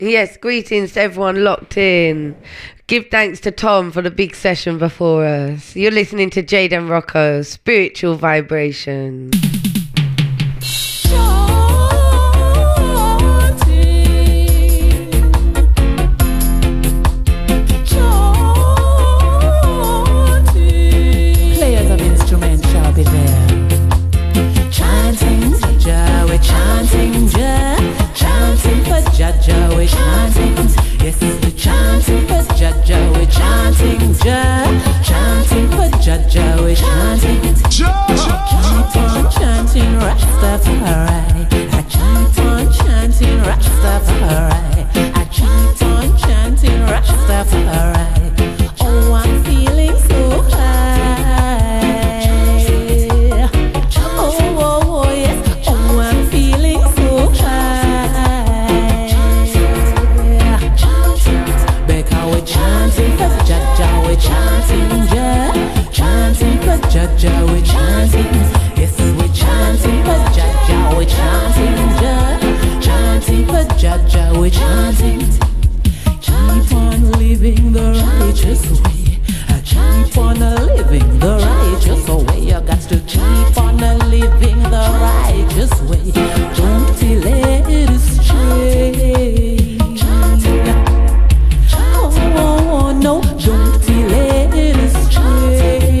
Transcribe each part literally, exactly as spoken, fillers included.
Yes, greetings to everyone locked in. Give thanks to Tom for the big session before us. You're listening to Jade and Rocco, Spiritual Vibration. Players of instruments shall be there. Chanting Jah, we're chanting Jah. Chanting for Jah, Jah, we're chanting. Yes, we're chanting for Jah, Jah, we're chanting Jah. Chanting for Jah, Jah, we're chanting. Keep on chanting Rastafari. I keep on chanting Rastafari. I keep on chanting Rastafari. Oh, I'm feeling so high. Oh, oh, oh, yes. Oh, I'm feeling so high. Because we're chanting for Jah, Jah, we're chanting Jah. Chanting for Jah, Jah, we're chanting. Yes, we're chanting for Jah, Jah, we're chanting Jah. Chanting for Jah, Jah, we're chanting. Keep on living the righteous way. I keep on living the righteous way. You got to keep on living the righteous way. Don't be led astray. Oh, oh, oh, no, don't be led astray.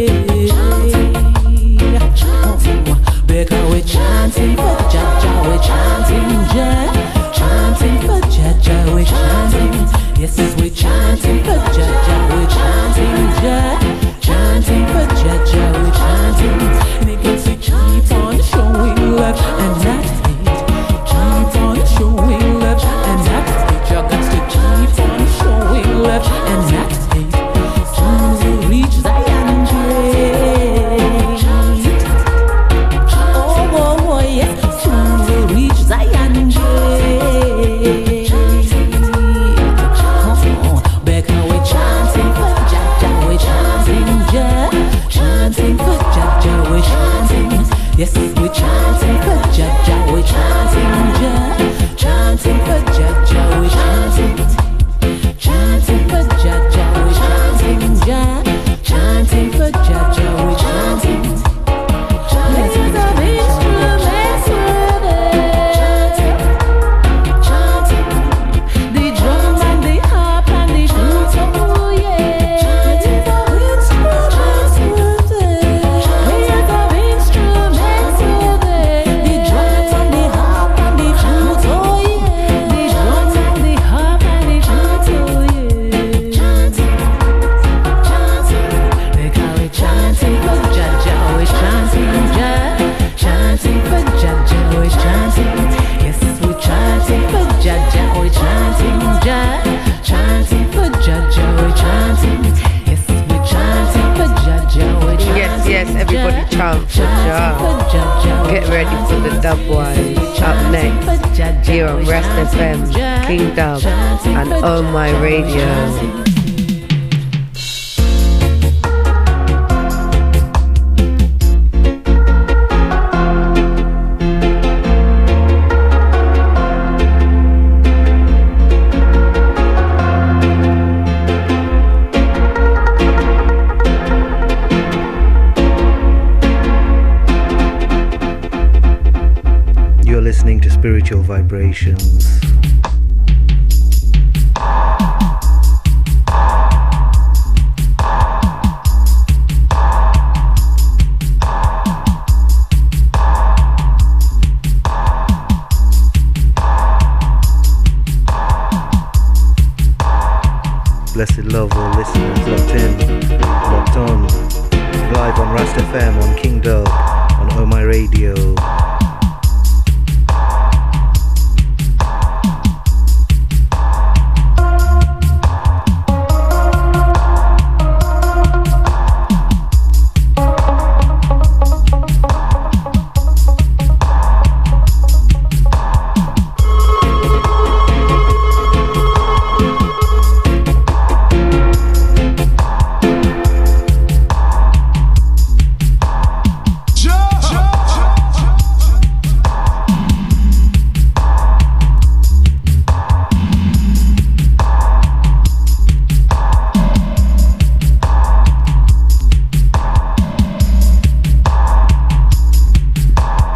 Oh, because we're chanting for Jah, Jah, we're chanting Jah. Chanting for Jah, Jah, we're chanting. Yes, we're chanting for Jah, Jah, we're chanting Jah. Chanting for Jah, Jah, we're chanting. And it gets to keep on showing love and not hate. Keep on showing love and not hate. You got to keep on showing love and not hate. Soon we'll reach Zion Gate. Oh, oh, oh, yes. Soon we'll reach Zion Gate. Oh, because we're chanting for Jah, Jah, we're chanting Jah. Chanting for Jah, Jah, we're chanting. Yes, we're chanting for Jah, Jah, we're chanting Jah. Chanting for Jah, Jah, we're chanting. Chanting for Jah, Jah, we're chanting Jah. Chanting for Jah, Jah, we're chanting. Players of instruments were there. Chanting. The drum and the harp and the flute, oh yeah. Players of instruments were there. Players of instruments were there. The drums and the harp and the flute, oh yeah. The drums and the harp and the flute, oh yeah. Chanting, chanting. Because we're chanting for Jah, Jah, we're chanting Jah. Chanting for Jah, Jah, we're chanting. Yes, we're chanting for Jah, Jah, we're chanting Jah. Chanting for Jah, Jah, we're chanting. Yes, we're chanting for Jah, Jah, we're chanting. Yes, yes, everybody chant for Jah. Get ready for the dub wise. Up next, here on Rest F M, King Dub, and Oh My Radio. You're listening to Spiritual Vibrations. Blessed love, all listeners locked in, locked on, live on Rast F M, on King Dub, on Oh My Radio.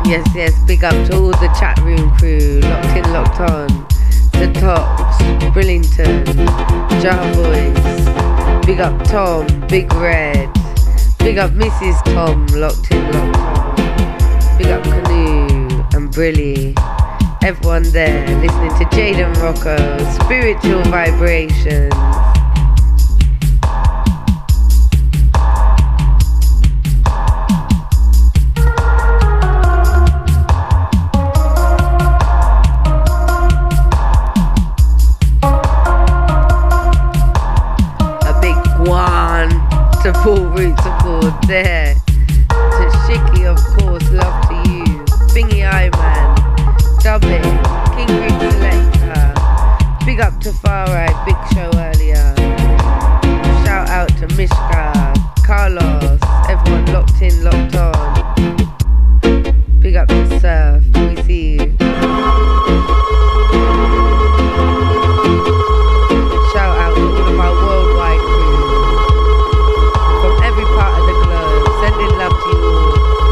Yes, yes, big up to all the chat room crew, locked in, locked on. The Tops, Brillington, Jar Boys, big up Tom, Big Red, big up Missus Tom, locked in, locked on. Big up Canoe and Brilly, everyone there listening to Jaden Rocco, Spiritual Vibrations. To Paul Roots, of course, there. To Shiki, of course, love to you. Thingy Eye Man, Dubby, King Green Selector. Big up to Far Right, big show earlier. Shout out to Mishka, Carlos, everyone locked in, locked on. Big up to Surf, we see you. Shout out to all of our worldwide crew. From every part of the globe, sending love to you all.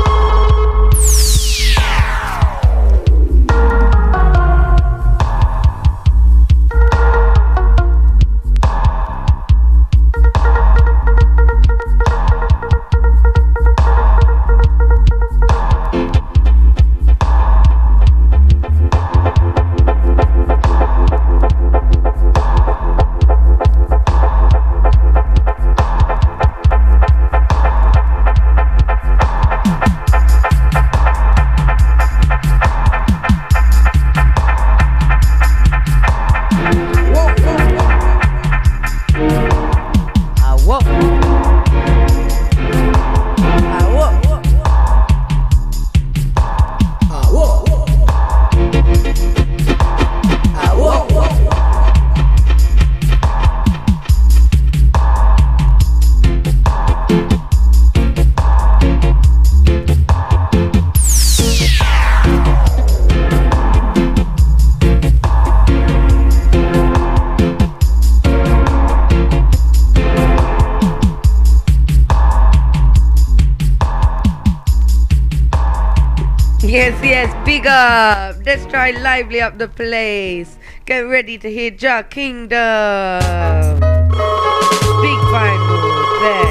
Yes, yes, big up. Let's try lively up the place. Get ready to hear Ja Kingdom. Big final there.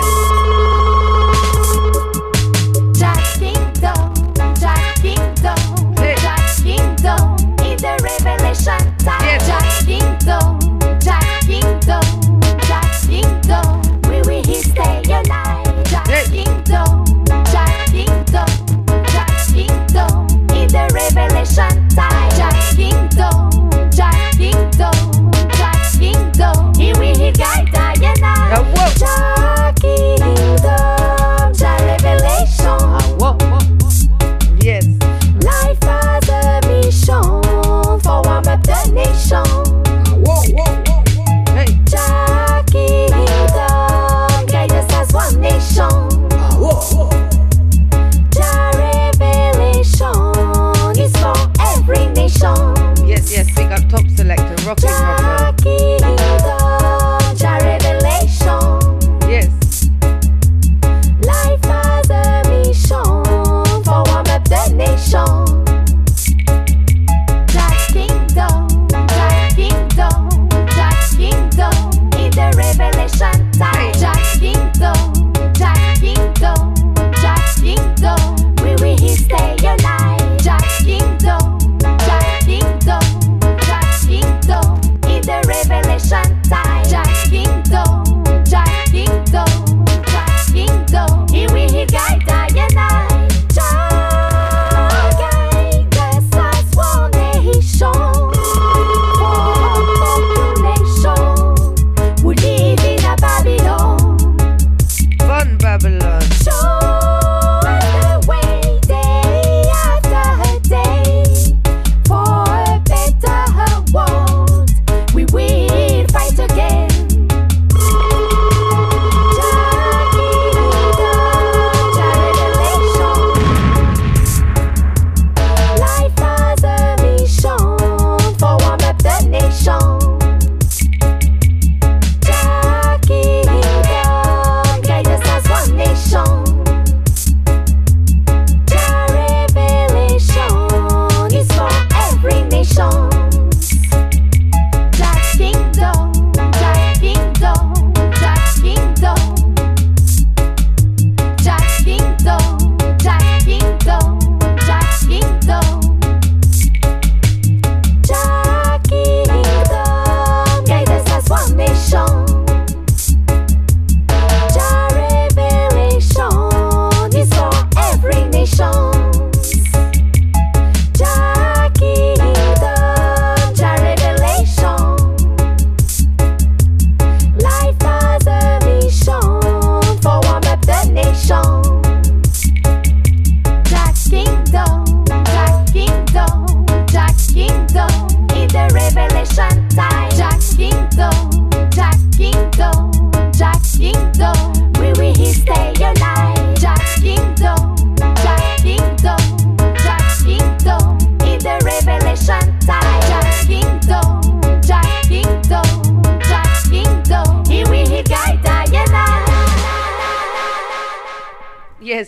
Ja Kingdom, Ja Kingdom, Ja Kingdom, in the revelation time. Yes. Ja Kingdom, Ja Kingdom, Ja Kingdom, we will he stay alive. Ja Yes. Kingdom, Ja Kingdom, Ja Kingdom, in the revelation time. Ja Kingdom, Ja Kingdom, Ja Kingdom, he will he guide I and I. Now, whoa. Ja Kingdom.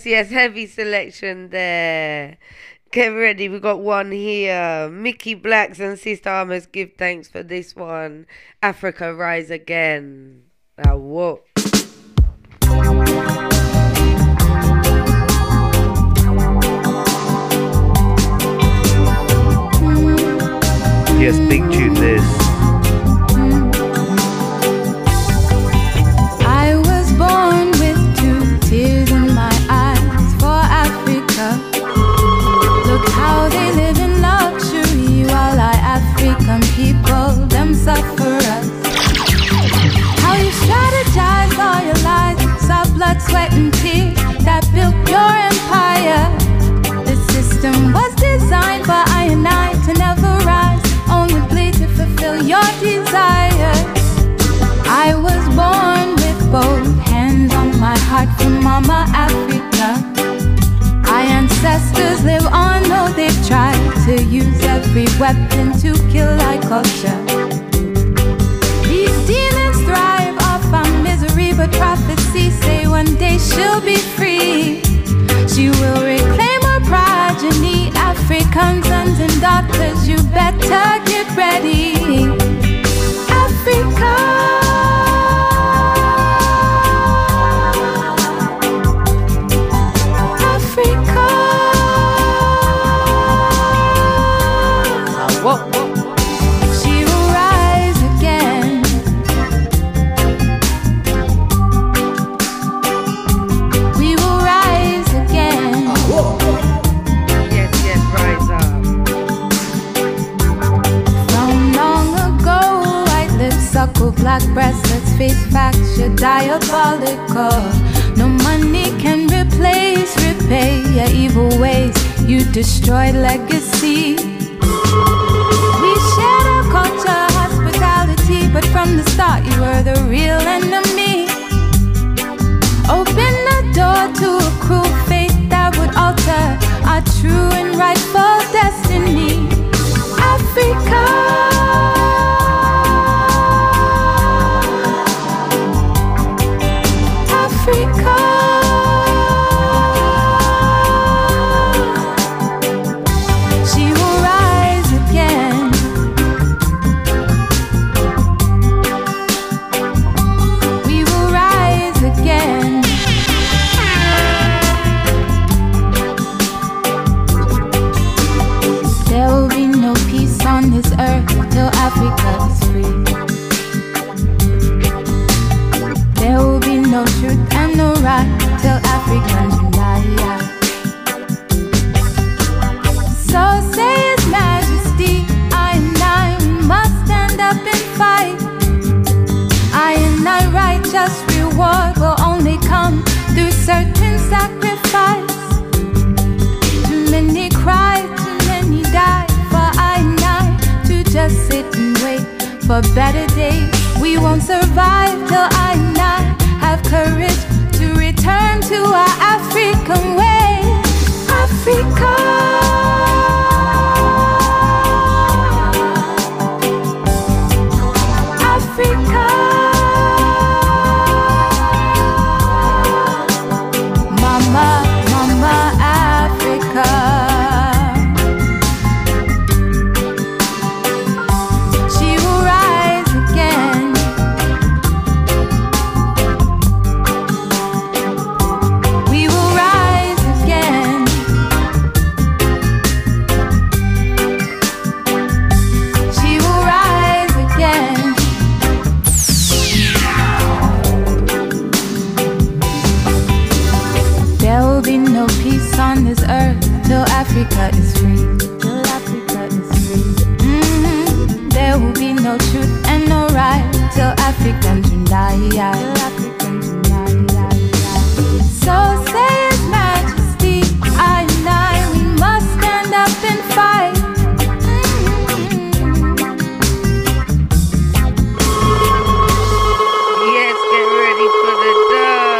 yes, heavy selection there. Get ready, we got one here. Mickey Blacks and Sister Armors, give thanks for this one. Africa Rise Again. Now what? Yes, big tune this. I was born with two tears in my eyes for Africa. Look how they live in luxury while our African people, them suffer us. How you strategize all your lives, our blood, sweat and tears that built your empire. The system was designed for I and I to never rise, only bleed to fulfill your desires. I was born with both hands on my heart from Mama Africa. Our ancestors live on, though they've tried to use every weapon to kill our culture. These demons thrive off our misery, but prophecies say one day she'll be free. She will reclaim her progeny, African sons and daughters, you better get ready. Africa. She will rise again. We will rise again. Yes, yes, rise up. From long ago, white lips suckle black bracelets, face facts, you're diabolical. No money can replace, repay your evil ways. You destroyed legacy. We shared our culture, hospitality, but from the start you were the real enemy. Open the door to a cruel fate that would alter our true and rightful destiny. Africa. She will rise again. We will rise again. There will be no peace on this earth till Africa is free. There will be no truth and no right till Africans unite. So say His Majesty, I and I, we must stand up and fight. I and I, righteous reward will only come through certain sacrifice. Too many cry, too many die for I and I to just sit and wait for better days. We won't survive till I and I have courage to return to our African way. Africa. Africa. Mama, Mama Africa. She will rise again. We will rise again. She will rise again. There will be no peace on this earth till Africa is free. Till Africa is free. Mm-hmm. There will be no truth and no right till Africans unite. Till Africans unite. So say His Majesty, I and I, we must stand up and fight. Yes, get ready for the dub.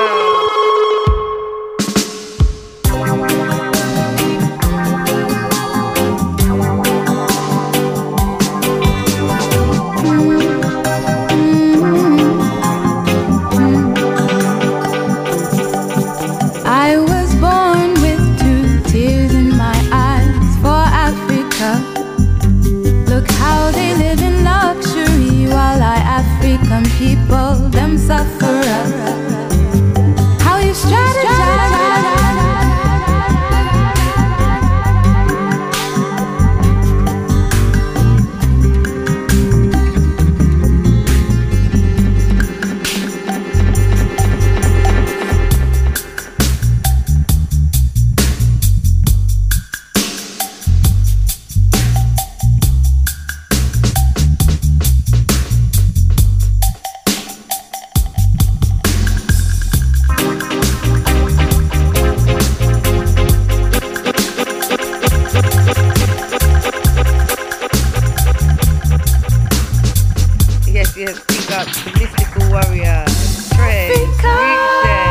yes, big up the mystical warrior, Trey, Ricochet,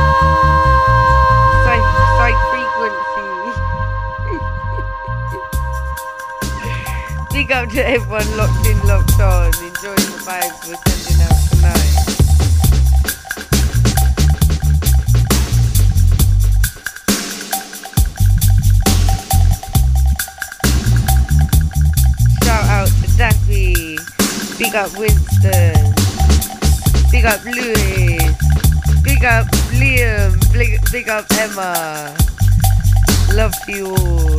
Psych, Psych Frequency. Big up to everyone locked in, locked on, enjoying the vibes we're sending out tonight. Shout out to Daffy, big up Winston, big up Louis, big up Liam, big, big up Emma. Love to you all.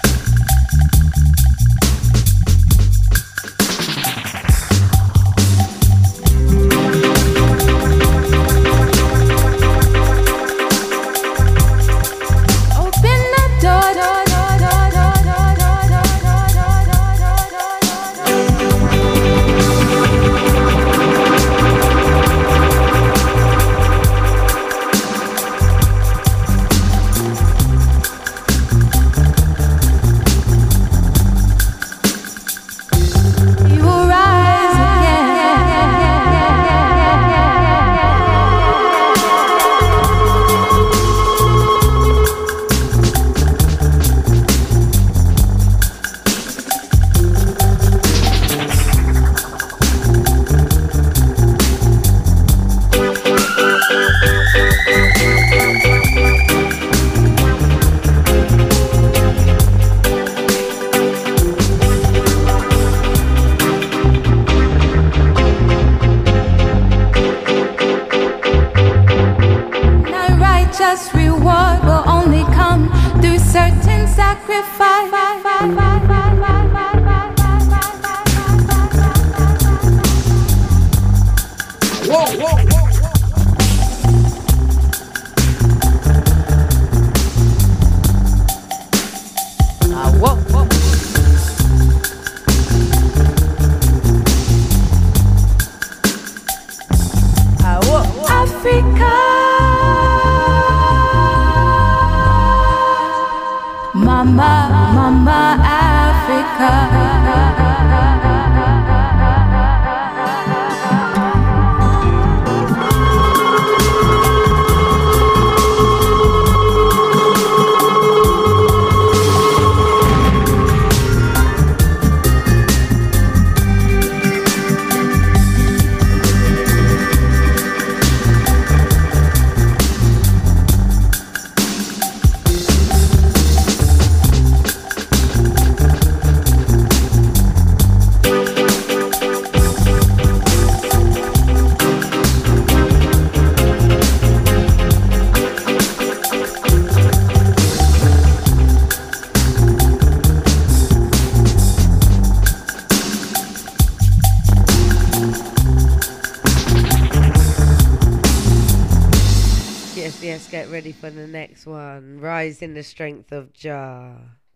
For the next one, Rise in the Strength of Jah.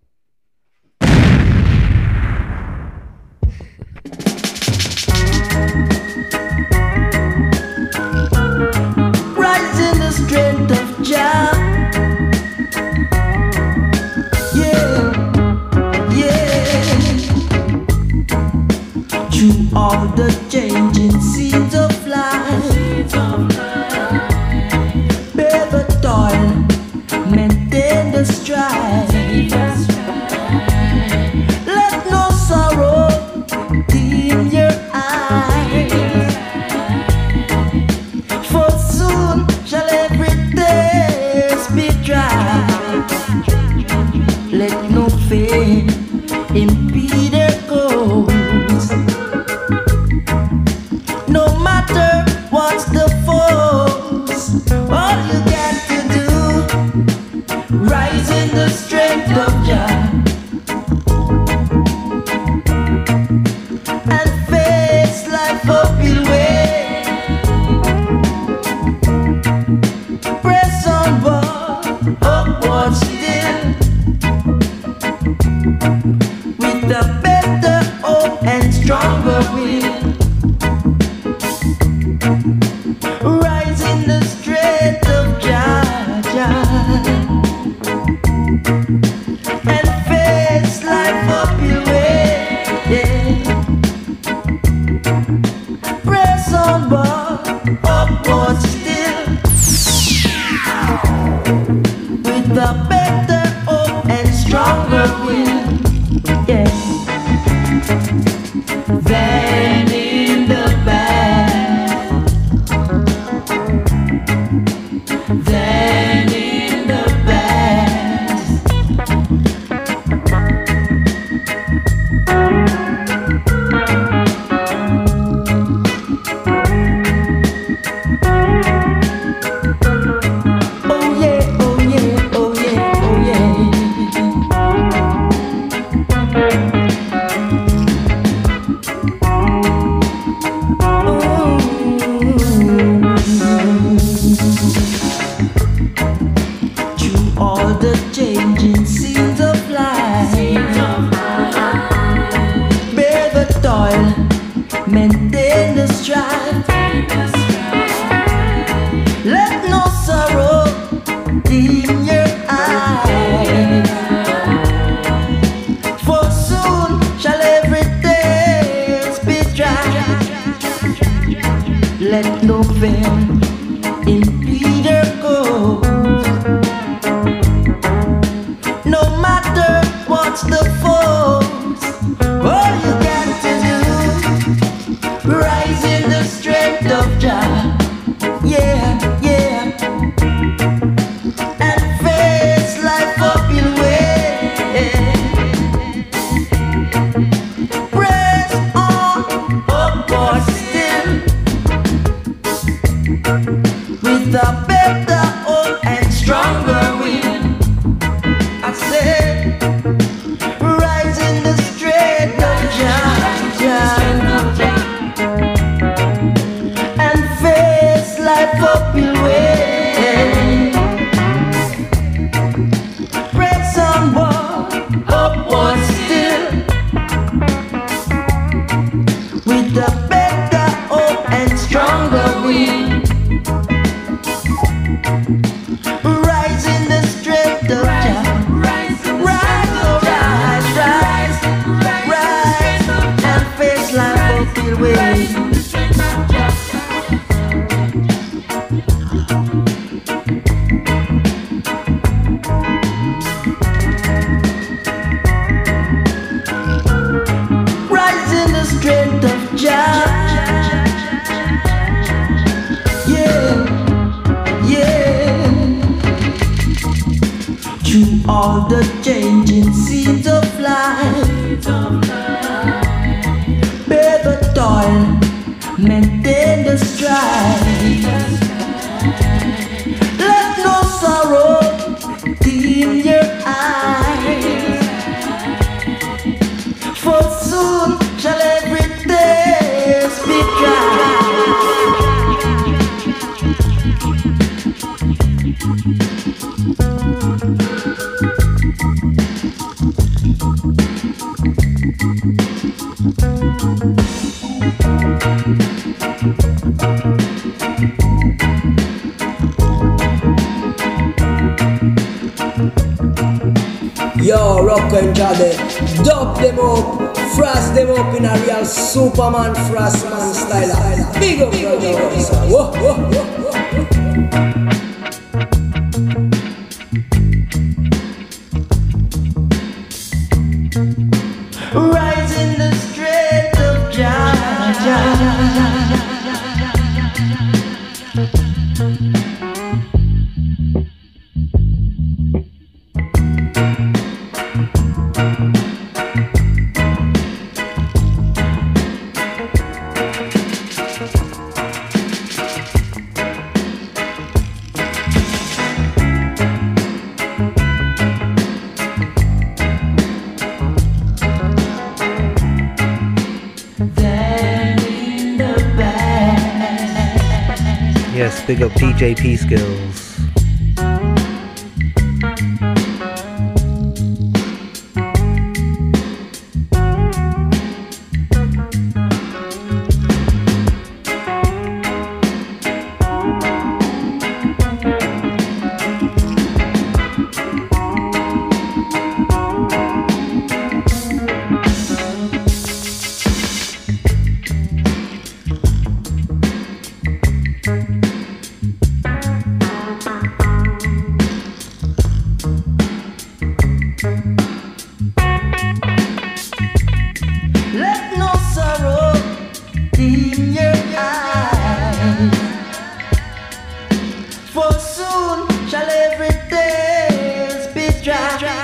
Rise in the strength of Jah. Yeah, yeah. Through all the changing seeds of life, bear the toil, maintain the strife. Let no sorrow dim your eyes, for soon shall every thirst be dry. Let no fear impede their goals, no matter what's the force. All you got to do, rise in the strength of Jah and face life uphill way. Press onward, upward still, with a better hope and stronger will. Rise in the strength of Jah, Jah, and face life uphill way, yeah. maintain the strife. Let no sorrow dim your eyes, for soon shall every taste be dry. Let no fear impede your course, no matter what's the force. All you got to do, rise in the strength of Jah. Yeah, yeah, and face life up your way. Press on, upward still, with a better hope and stronger will. I said, rise in the strength of Jah, Jah, and face life up your way. Press onward, upward still, with a better hope and stronger will. Rise in the strength of Jah. Rise, oh rise, rise, rise, and face life up your way. Rise in the strength of Jah. Yeah, yeah. Through all the changing seasons of life, bear the toil, maintain the strife. Let no sorrow dim your eyes, for soon shall every taste be dry. Yo, rock and jade, dub them up, frost them up in a real Superman Frostman style. Big up, brother. Whoa, whoa, whoa, whoa. Rise in the strength of Jah, Jah. Yes, big up D J P skills. Let no sorrow dim your eyes, for soon shall every taste be dry.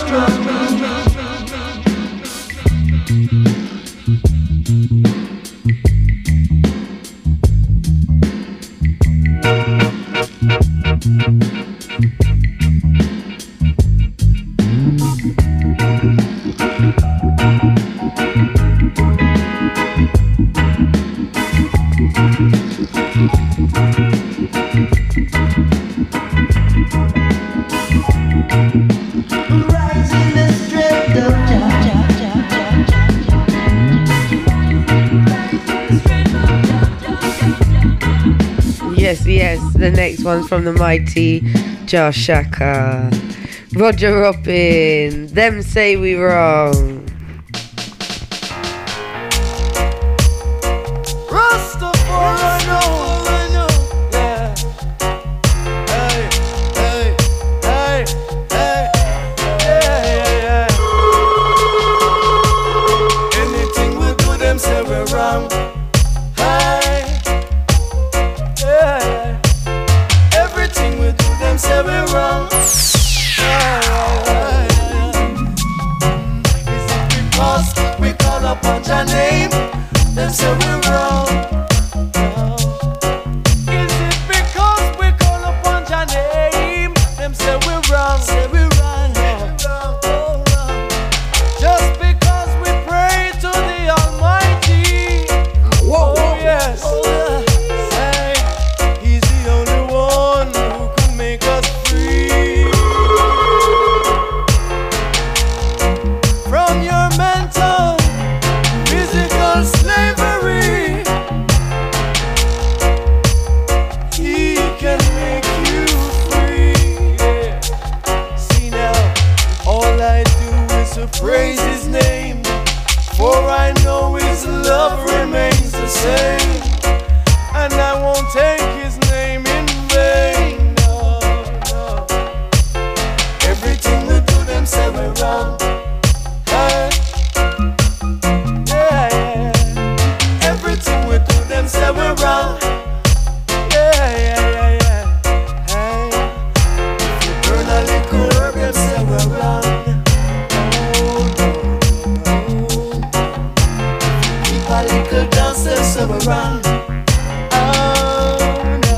trust, trust me. Yes, yes, the next one's from the mighty Jah Shaka. Roger Robin, them say we wrong. Rastafari, no, no, yeah. Hey, hey, hey, hey, yeah, yeah, yeah. Anything we do, them say we're wrong. Hey, yeah. Everything we do, them say we're wrong. Is it because we call upon your name? Them say we're wrong. Is it because we call upon your name? Them say we're wrong. Say we're wrong. Just because we pray to the Almighty. Whoa, Oh yes. Say He's the only one who can make us free from your mental, physical slavery. He can make you free. Yeah. See now, all I do is to praise His name, for I know His love remains the same, and I won't take His name in vain. No, no. Everything we do, them say we're wrong. Hey. Yeah, yeah. Everything we do, them say we're wrong. Yeah, yeah, yeah, yeah. Hey. If you burn a little herb, them say we're wrong. No, no, no. Keep a little dance, them say we're wrong. Oh, no.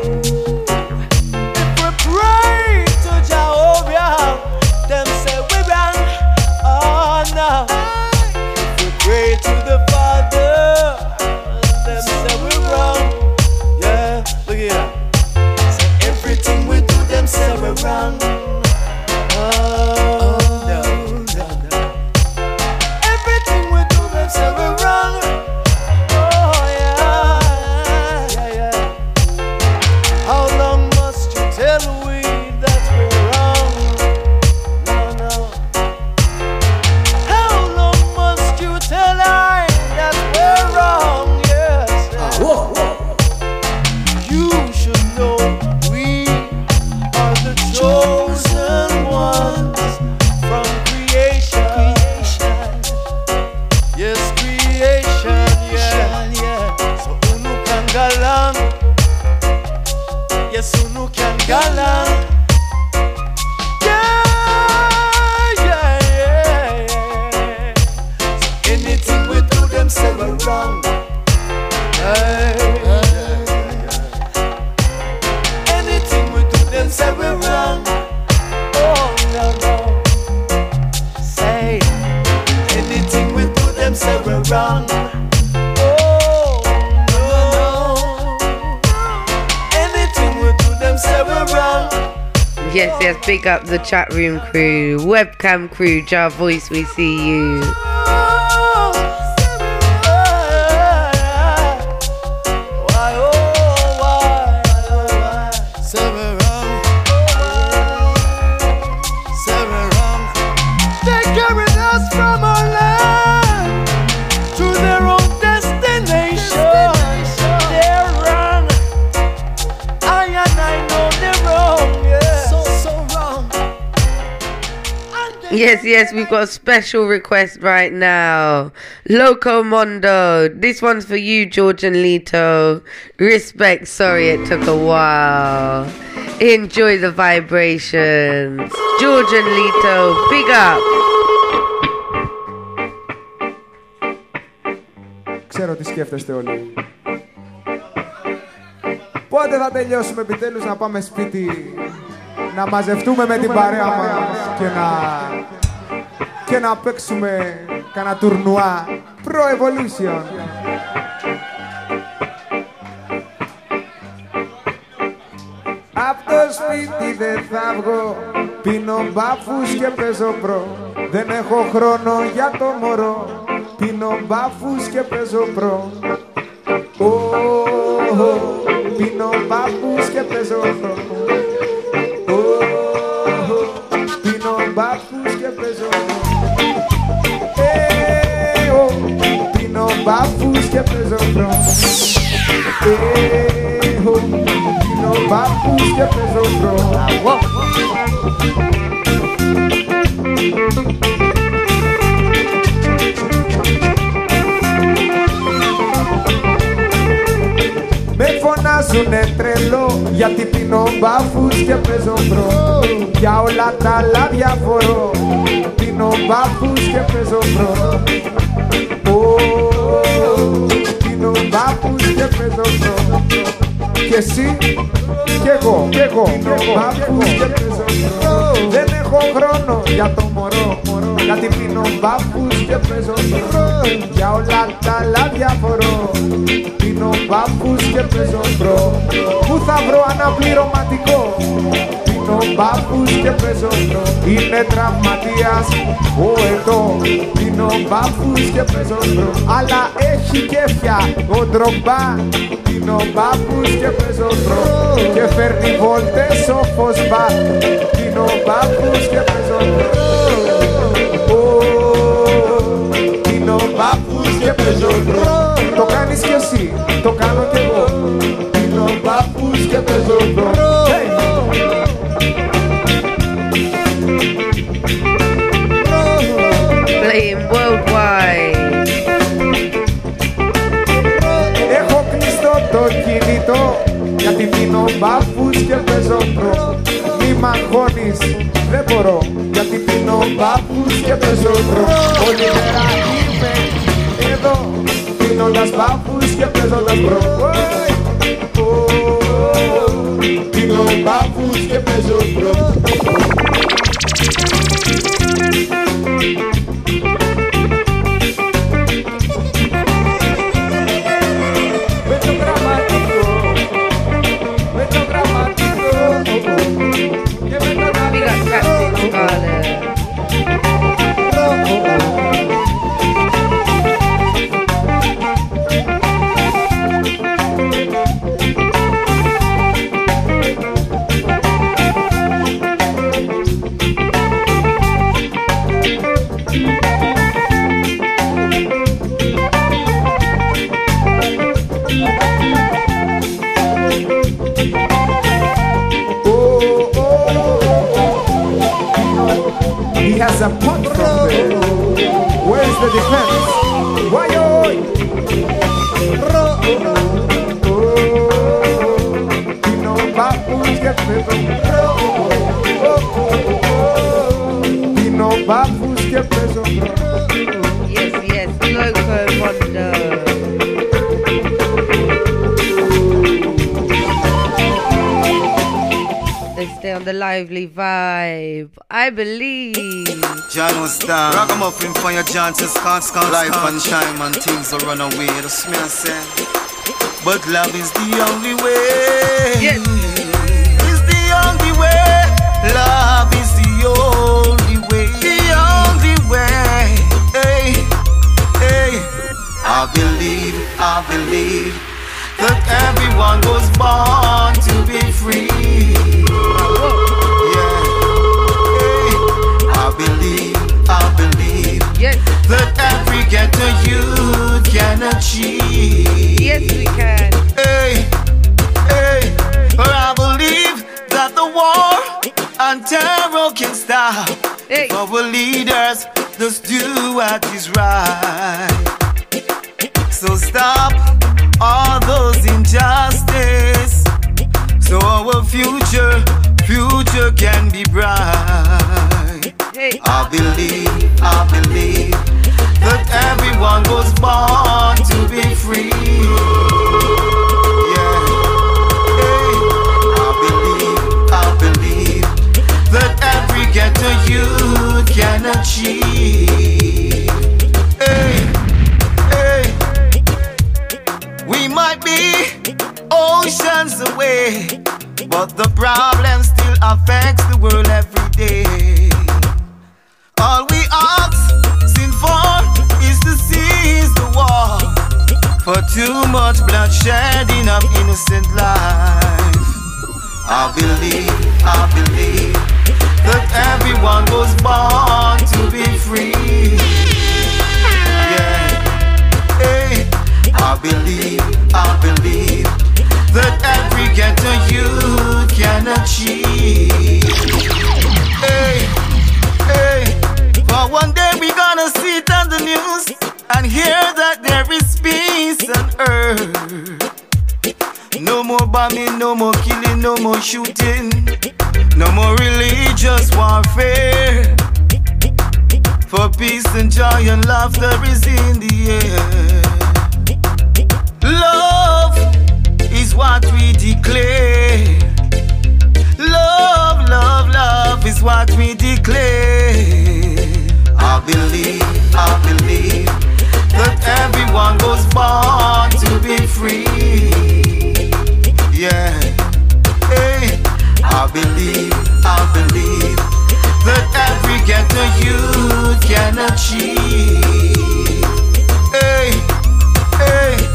If we pray to Jehovah, them say we're wrong. Oh, no. If we pray to the Father, them say we're wrong. Yeah, look at that. Say everything we do, them say we're wrong. Oh, no, no, no. Everything we do, them say we're wrong. Oh, yeah, yeah, yeah. How long must you tell we that we're wrong? No, no. How long must you tell I that we're wrong? Yes. whoa, whoa. You should know we are the chosen ones from creation. Yes, creation, yeah. So unu can galang. Yes, unu can galang. Yeah, yeah, yeah, yeah. So anything we do, them say we're wrong. Hey, anything we do, them say we're wrong. Oh, no, no. Say anything we do, them say we're wrong. Oh, no, no. Anything we do, them say we're wrong. Yes, yes, big up the chat room crew, webcam crew, Jah Voice, we see you. Yes, yes, we've got a special request right now. Loco Mondo. This one's for you, George and Lito. Respect, sorry it took a while. Enjoy the vibrations. George and Lito, big up. Ξέρω τι σκέφτεστε όλοι. Πότε θα τελειώσουμε επιτέλους να πάμε σπίτι, να μαζευτούμε με την παρέα μας και να, και να παίξουμε κανένα τουρνουά Pro Evolution. Απ' το σπίτι δεν θα βγω, πίνω μπάφους και παίζω προ. Δεν έχω χρόνο για το μωρό, πίνω μπάφους και παίζω προ. Oh, oh, πίνω μπάφους και παίζω προ. Oh, oh, πίνω μπάφους και παίζω προ. Hey, oh, πίνω μπάφους και παίζω προ. Hey, oh, πίνω μπάφους και παίζω προ. Με φωνάζουνε τρελό, γιατί πίνω μπάφους και παίζω μπρο. Για όλα τα άλλα διαφορώ, πίνω μπάφους και παίζω μπρο. Πίνω μπάφους και παίζω μπρο. Κι εσύ, κι εγώ, κι εγώ, πίνω μπάφους και παίζω μπρο. Δεν έχω χρόνο για το μωρό, γιατί πίνω μπάφους και παίζω μπρο. Για όλα τα άλλα διαφορώ, πίνω μπάφους και παίζω μπρο. Πού θα βρω αναπληρωματικό, πίνω μπάφους και παίζω μπρο. Είναι τραυματίας ο ετώ, πίνω μπάφους και παίζω μπρο. Αλλά έχει κέφια ο Ντρογκμπά, πίνω μπάφους και παίζω μπρο. Και φέρνει βόλτες ο Φωσμπά, πίνω μπάφους και παίζω μπρο. Πίνω μπάφους και παίζω μπρο. Το κάνεις κι εσύ, το κάνω κι εγώ. Πίνω μπάφους και παίζω μπρο. Playing worldwide. Έχω κλειστό το κινητό, γιατί πίνω μπάφους και παίζω μπρο. Μη μ' αγχώνεις, δεν μπορώ, γιατί πίνω μπάφους και παίζω μπρο. Όλη μέρα είμαι εδώ, πίνοντας μπάφους και παίζοντας μπρο. Πίνω μπάφους και παίζω μπρο. Με το γραμματικό, με το γραμματικό και με το γραμματικό. He has a punt from there. Where's the defense? Why oi? Pino Bapus get preso. Pino Bapus get preso. Yes, yes, Loco Mondo. They stay on the lively vibe. I believe. John was down. Ragamuffin for your chances, can't scan life and time and things will run away. That's me I say. But love is the only way. Yes. It's the only way. Love is the only way. The only way. Hey, hey. I believe, I believe that everyone was born to be free. Yeah. Hey. I believe, I believe Yes. that every ghetto youth can achieve. Yes, we can. Hey, hey. I believe that the war and terror can stop. Hey. If our leaders just do what is right. So stop all those injustice, so our future, future can be bright. Hey. I believe, I believe that everyone was born to be free. Yeah. Hey. I believe, I believe that every ghetto youth can achieve. Hey. Hey. We might be oceans away, but the problem still affects the world every day. All we ask sin for is to seize the war, for too much bloodshedding of innocent life. I believe, I believe that everyone was born to be free. Yeah. Hey. I believe, I believe that every ghetto youth can achieve. Hey, hey. For one day we gonna see it on the news and hear that there is peace on earth. No more bombing, no more killing, no more shooting, no more religious warfare. For peace and joy and laughter is in the air. Love is what we declare. Love, love, love is what we declare. I believe, I believe that everyone was born to be free. Yeah. Hey. I believe, I believe that every ghetto youth can achieve. Hey. Hey.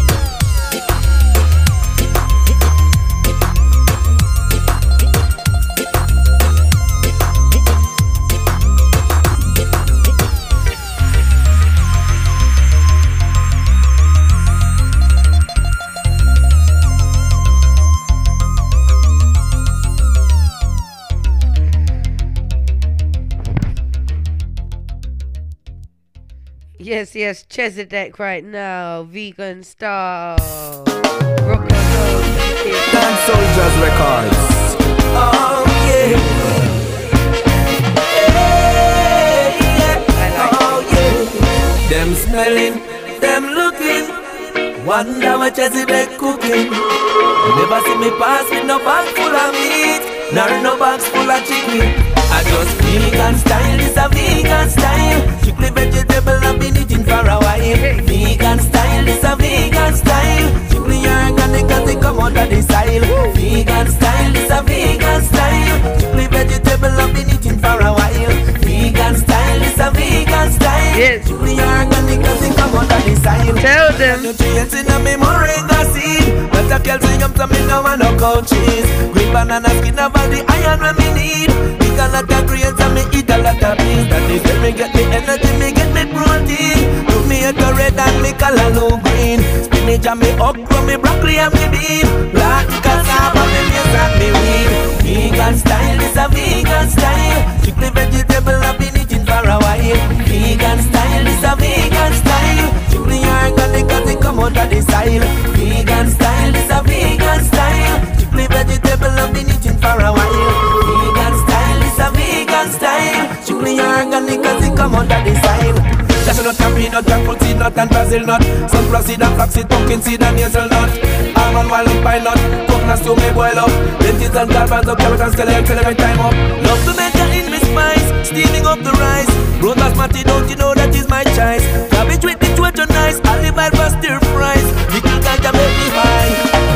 Yes, yes, Chesedek right now, vegan style. Rock and roll. Dance Soldiers Records. Oh yeah. Hey, yeah. Like oh yeah. Them smelling, them looking. Wonder what Chesedek cooking. You never see me pass with no bag full of meat, nor no bags full of chicken. I just vegan style, it's a vegan style. Strictly vegetable, I've been eating for a while. Vegan style, it's a vegan style. Strictly organic, cause it come out of the soil. Vegan style, it's a vegan style. Strictly vegetable, I've been eating for a while. Vegan style, it's a vegan style. Yes. Strictly organic, cause it come out of the soil. Tell them. Nutrients in a me moringa seed. But a calcium to me no want no cow cheese. Green banana skin about the iron when me need. Eat a lot of greens and me eat a lot of beans. That is when me get me energy, me get me protein. Do me a red and me color low green. Spinach and me okra, me broccoli and me bean. Black cassava, me maize and me weed. Vegan style is a vegan style. Strictly vegetable, I've been eating for a while. Vegan style is a vegan style. Strictly organic, cause it come out of the soil. Vegan style is a vegan style. Strictly vegetable, I've been eating for a while. Vegan style is a vegan style. Strictly organic, cause it come out of the soil. Cashew and peanut, jackfruit seed nut and Brazil nut. Sunflower seed and flaxseed, pumpkin seed and hazelnut. Almond, walnut, pine nut, coconut stew me boil up. Lentils and garbanzo, carrot and scallion till every time up. Love to make in me spice, steaming up the rice. Roast basmati, don't you know that is my choice? Cabbage with the chucho nice, olive oil for stir fries. Little ganja make me high.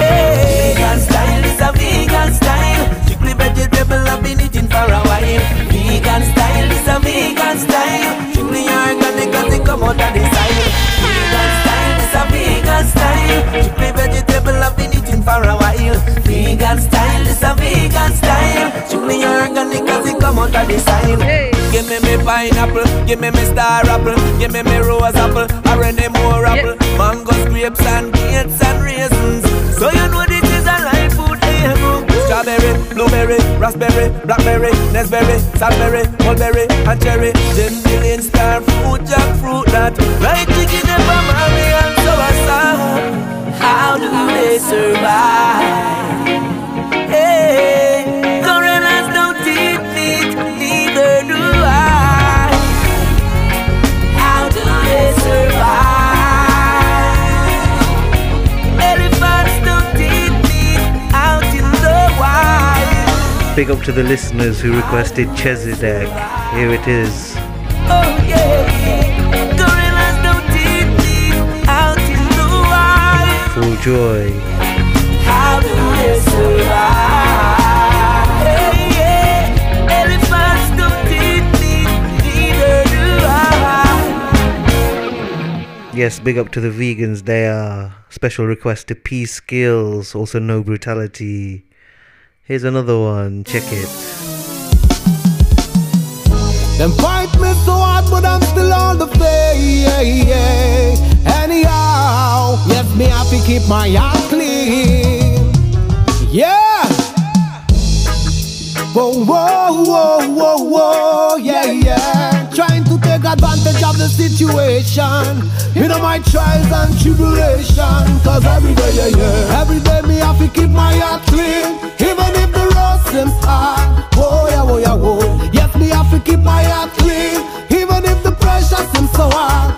Hey, vegan style is a vegan style. Strictly vegetable, I've been eating for a while. Vegan style is a vegan style. Strictly organic, cause it come out of the soil. Vegan style is a vegan style. Strictly vegetable, I've been eating for a while. Vegan style is a vegan style. Strictly organic, cause it come out of the soil. Hey. Give me me pineapple, give me me star apple, give me me rose apple, or any more apple, yeah. Mangoes, grapes and dates and raisins. So you know this is a life food, hey, strawberry, blueberry, raspberry, blackberry, nesberry, saltberry, mulberry, and cherry. Ten billion star fruit, jackfruit, that right chicken and mammy and soursop. How do they survive? Hey, gorillas don't eat meat, neither do I. How do they survive? Big up to the listeners who requested Chesedek. Here it is. Oh yeah, gorillas don't eat meat out in the wild. Full joy. How do they survive? Hey, yeah. Elephants don't eat meat, neither do I. Yes, big up to the vegans there. Special request to Peace Skills, also No Brutality. Here's another one, check it. Them fight me so hard, but I'm still on the fade. Anyhow, yes, me have to keep my heart clean. Yeah. Whoa, whoa, whoa, whoa, whoa, yeah, yeah. Trying to take advantage of the situation. You know my trials and tribulation. Cause every day, yeah, yeah. Every day me have to keep my heart clean. Even if the road seems hard. Whoa, yeah, whoa, yeah, whoa. Yes, me have to keep my heart clean. Even if the pressure seems so hard.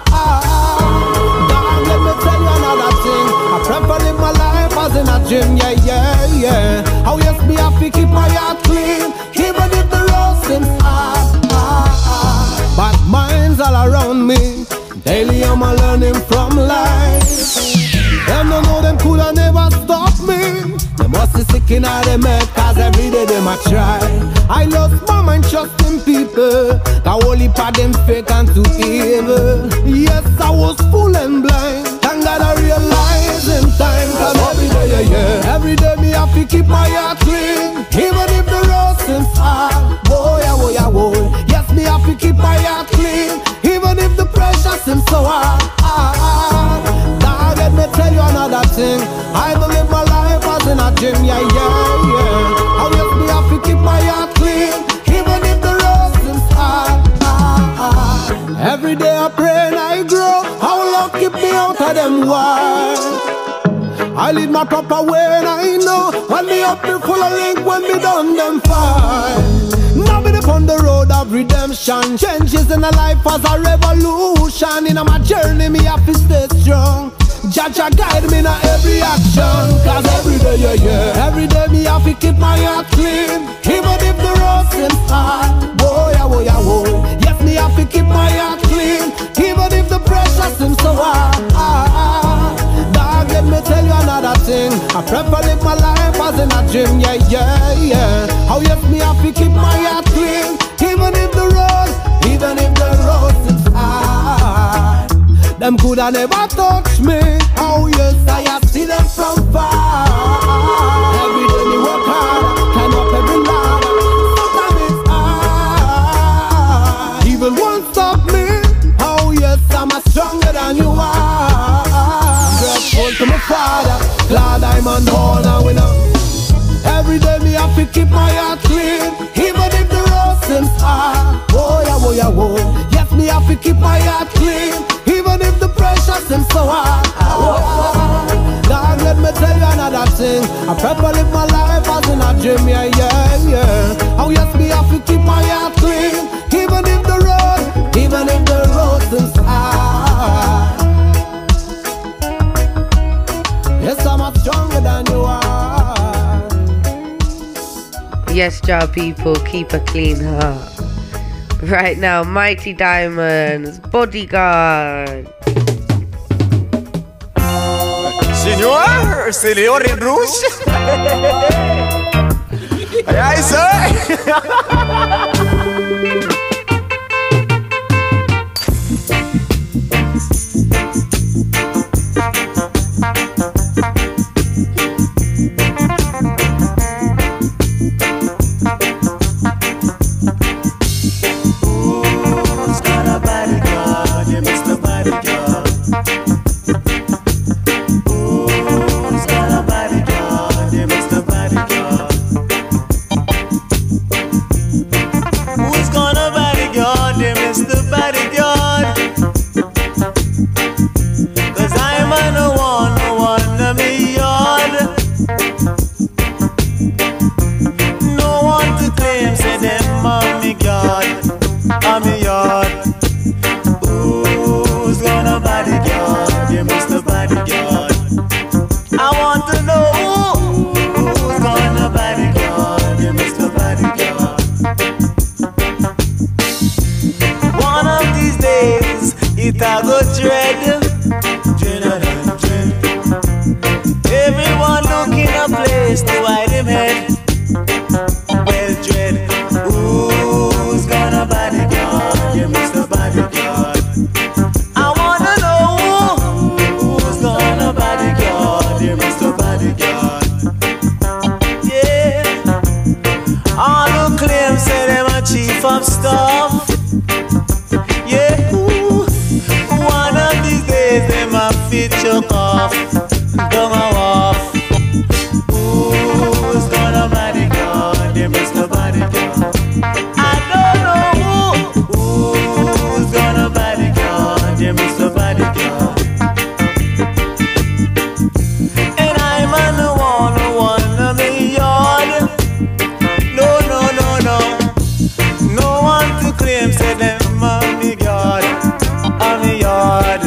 Ah, dog, let me tell you another thing. I prefer live my life as in a gym, yeah, yeah, yeah. How yes, me have to keep my heart clean. Even if the road seems hard. Ah, ah. But minds all around me. Daily I'm a learning from life. Them don't know them coulda never stop me. They must be sick in all them head, cause every day them a try. I lost my mind trusting people. The holy part them fake and too evil. Yes, I was full and blind. Thank God I realize in time. Cause every day, yeah, yeah. Every day me have to keep my heart clean. Even if the road seems hard. Whoa, yeah, whoa, yeah, whoa. Yes, me have to keep my heart clean. Even if the pressure seems so hard. Ah, ah. Now let me tell you another thing. I don't live my life as in a gym, yeah, yeah, yeah. How yes, me have to keep my heart clean. Even if the road seems hard. Ah, ah. Every day I pray and I grow. How long keep me out of them wars? I lead my proper way and I know. When me up me full of link, when me done them fine. Now me upon the road of redemption. Changes in a life as a revolution. In my journey me have to stay strong. Jaja guide me in every action. Cause every day, yeah, yeah. Every day me have to keep my heart clean. Even if the road seems hard. Whoa, yeah, whoa, yeah, whoa. Yes, me have to keep my heart clean. Even if the pressure seems so hard. Ah, ah. Dog, let me tell you another thing. I prefer live my life as in a gym, yeah, yeah, yeah. How yes, me have to keep my heart clean. Even if the road, even if the road seems hard. Them coulda never touch me. Oh yes, I have seen them from far. Every day me work hard, climb up every ladder. Sometimes it's hard. Evil won't stop me. Oh yes, I'm a stronger than you are. I'm grateful to my father. Glad I'm on all now we know. Every day me have to keep my heart clean. Even if the road seems hard. Oh yeah, oh yeah, oh. Yes, me have to keep my heart clean. Even if the pressure seems so hard. Oh, God, let me tell you another thing. I prefer live my life as in a dream, yeah, yeah, yeah. Oh yes, me have to keep my heart clean. Even if the road, even if the road seems hard. Yes, I'm much stronger than you are. Yes, Jah people, keep a clean heart. Right now, Mighty Diamonds, Bodyguard. Senor, Senor in Rouge. Aye, aye, sir. it a go dread. Dread and dread. Everyone looking a place to hide him head. Well, dread. Who's gonna bodyguard you, Mister Bodyguard? I wanna know who's gonna bodyguard you, Mister Bodyguard. Yeah. All who claim say them a chief of staff. Yeah. Ooh. One of these days them a fit choke off. Don't go off. Who's gonna bodyguard you, Mister Bodyguard? I don't know who. Who's gonna bodyguard you, Mister Bodyguard? And I'm on the one, the one of the yard. No, no, no, no. No one to claim say them on the yard, on the yard.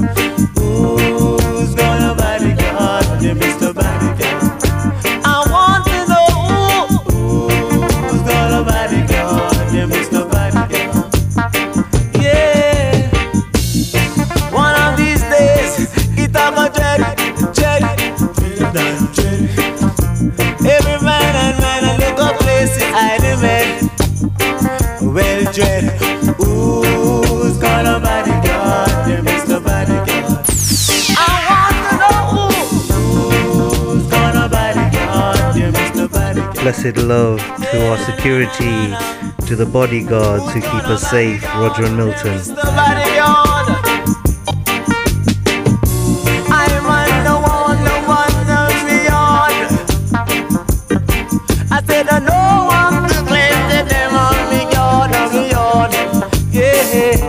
Who's gonna bodyguard you, Mister Bodyguard? I want to know who's gonna bodyguard you, Mister Bodyguard. Yeah. One of these days, it a go dread, dread, dread, dread. Every man and man a look a place to hide him head. Well, dread. Who's gonna bodyguard you, Mister Bodyguard? I want to know who's gonna bodyguard you, Mister Bodyguard. Blessed love to our security, to the bodyguards who keep us safe, Roger and Milton. Mister Bodyguard. I'm on the one, the one of the yard. I said I know I'm to claim that them on the yard, on the yard. Yeah.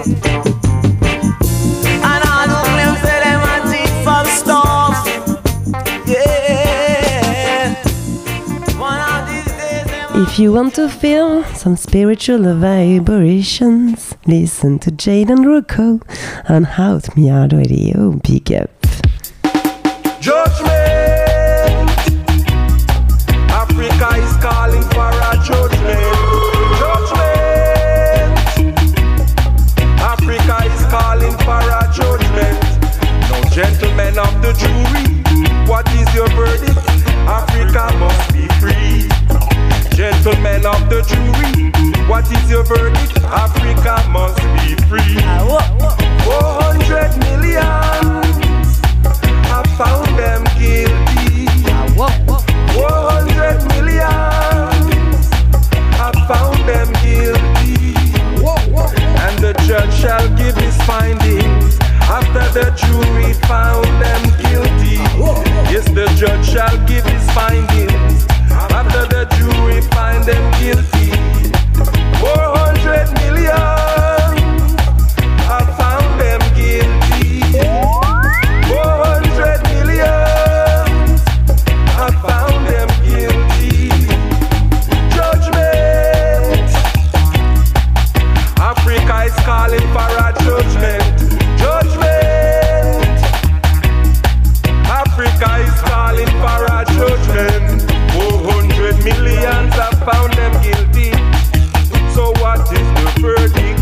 And all who claim say them a chief of staff. Yeah. One of these days them If you want to feel some spiritual vibrations, listen to Jade and Rocco on House Meow Radio. Big up. Judgment. Africa is calling for a judgment. Judgment. Africa is calling for a judgment. Now, gentlemen of the jury, what is your verdict? Africa must be free. Gentlemen of the jury, what is your verdict? Africa must be free. four hundred millions have found them guilty. four hundred millions have found them guilty. And the judge shall give his findings after the jury found them guilty. Yes, the judge shall give his findings after the jury find them guilty. four hundred millions have found them guilty. four hundred millions have found them guilty. Judgment. Africa is calling for a judgment. Judgment. Africa is calling for a judgment. four hundred millions have found them guilty. So what is the verdict?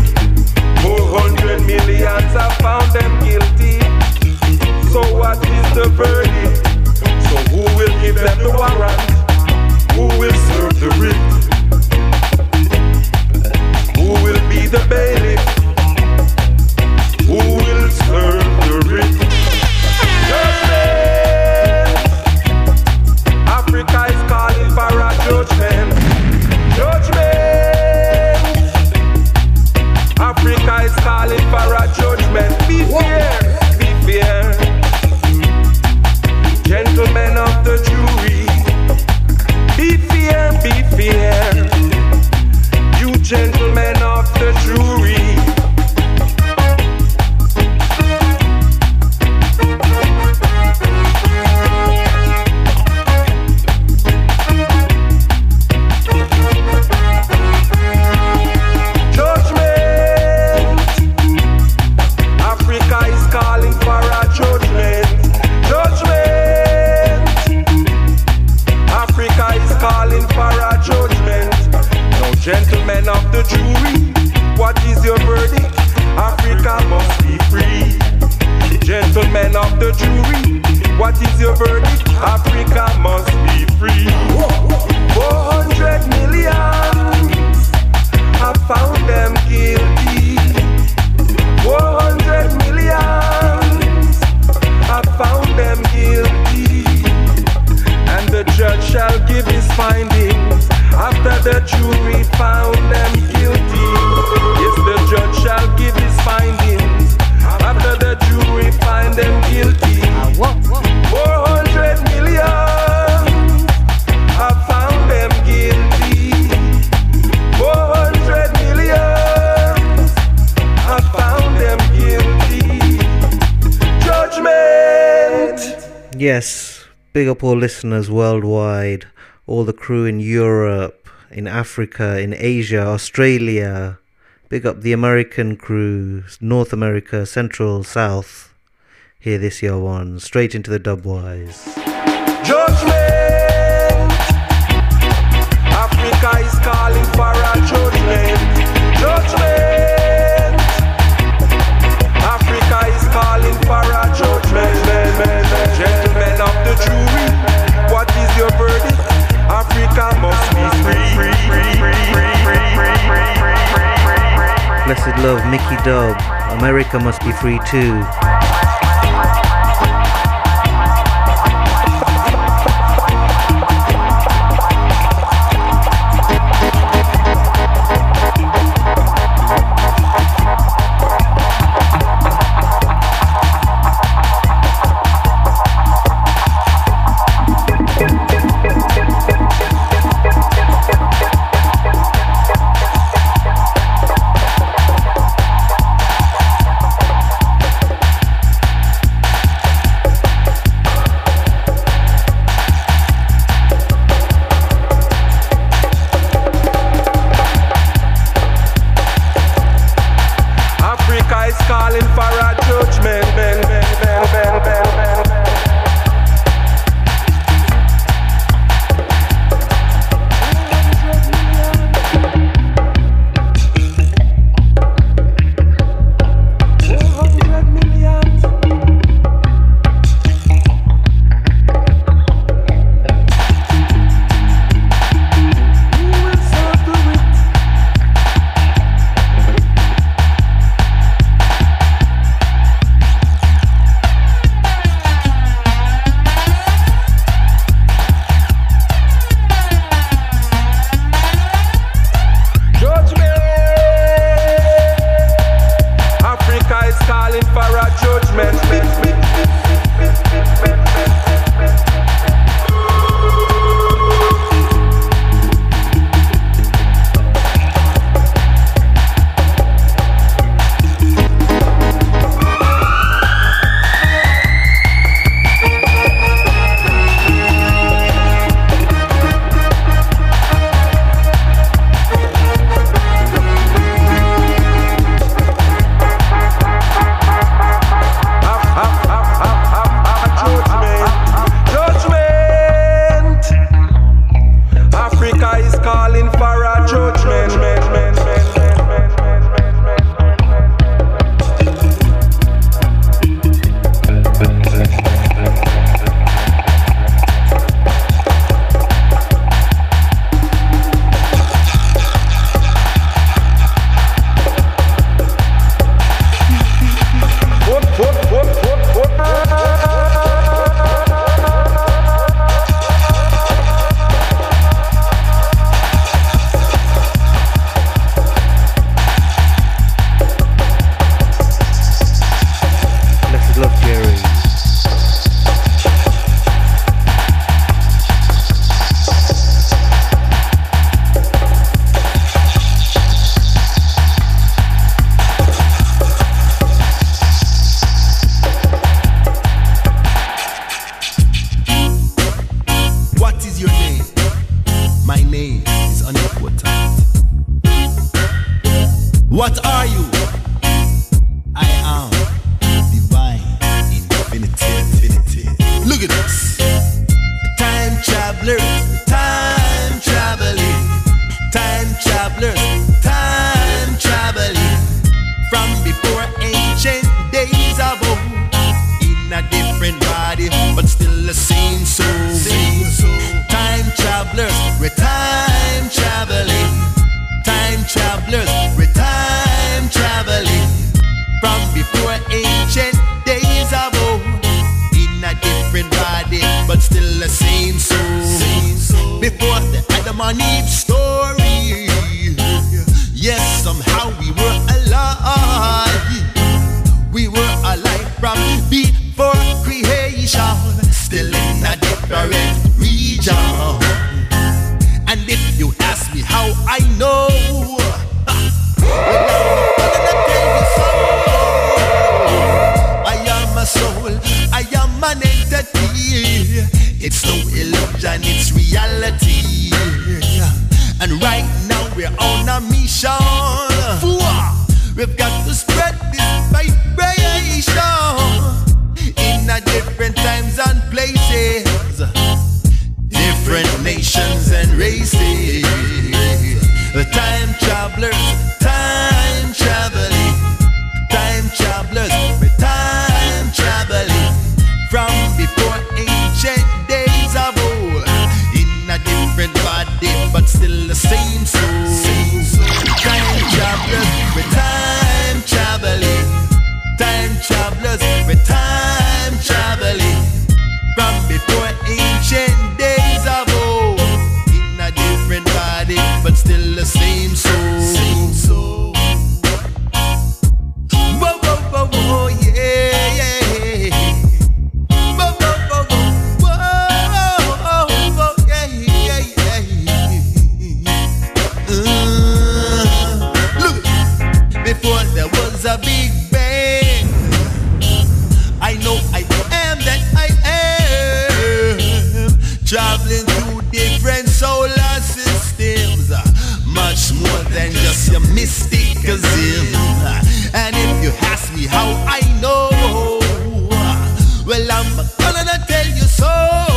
Yes, big up all listeners worldwide, all the crew in Europe, in Africa, in Asia, Australia. Big up the American crew, North America, Central, South. Hear this year one, straight into the dubwise. Judgment! Africa is calling for a judgment. Judgment! Africa is calling for a judgment. Gentlemen of the jury, what is your verdict? Africa must be free. Blessed love, Mickey Dub. America must be free too. I am an entity We've got to spread this vibration in a different times and places, different nations and races. The time travelers, time traveling, time travelers, we're time traveling from before ancient days of old, in a different body but still the same soul. Same soul. Time travelers, we're time traveling, time travelers, we're time traveling from before ancient days of old, in a different body but still the same soul. Same soul. Whoa, whoa, whoa, whoa, yeah, yeah. Whoa, whoa, whoa, whoa, whoa, whoa, yeah, yeah, yeah. Uh, look, before there was a big bang, I know I am that I am, traveling through different solar systems, much more than just your mysticism. And if you ask me how I know, well, I'm gonna tell you so.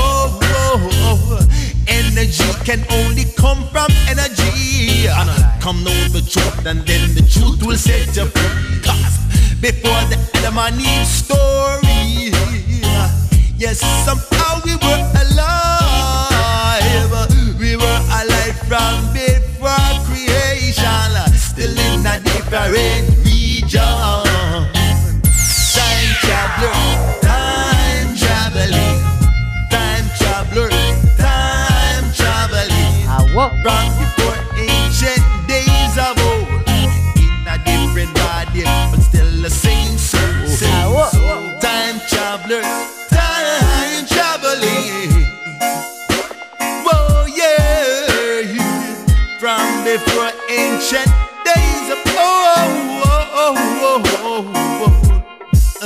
Energy can only come from energy. Come know the truth and then the truth will set you free. Cause before the Adam and Eve story, yes, somehow we were alive. We were alive from before creation, still in a different region. Time traveler, time traveling, time traveler, time traveling from before ancient days of old, in a different body but still the same soul. Same soul. Time traveler, time traveling. Whoa, yeah, from before ancient days of old. Oh, oh, oh, oh, oh. Uh.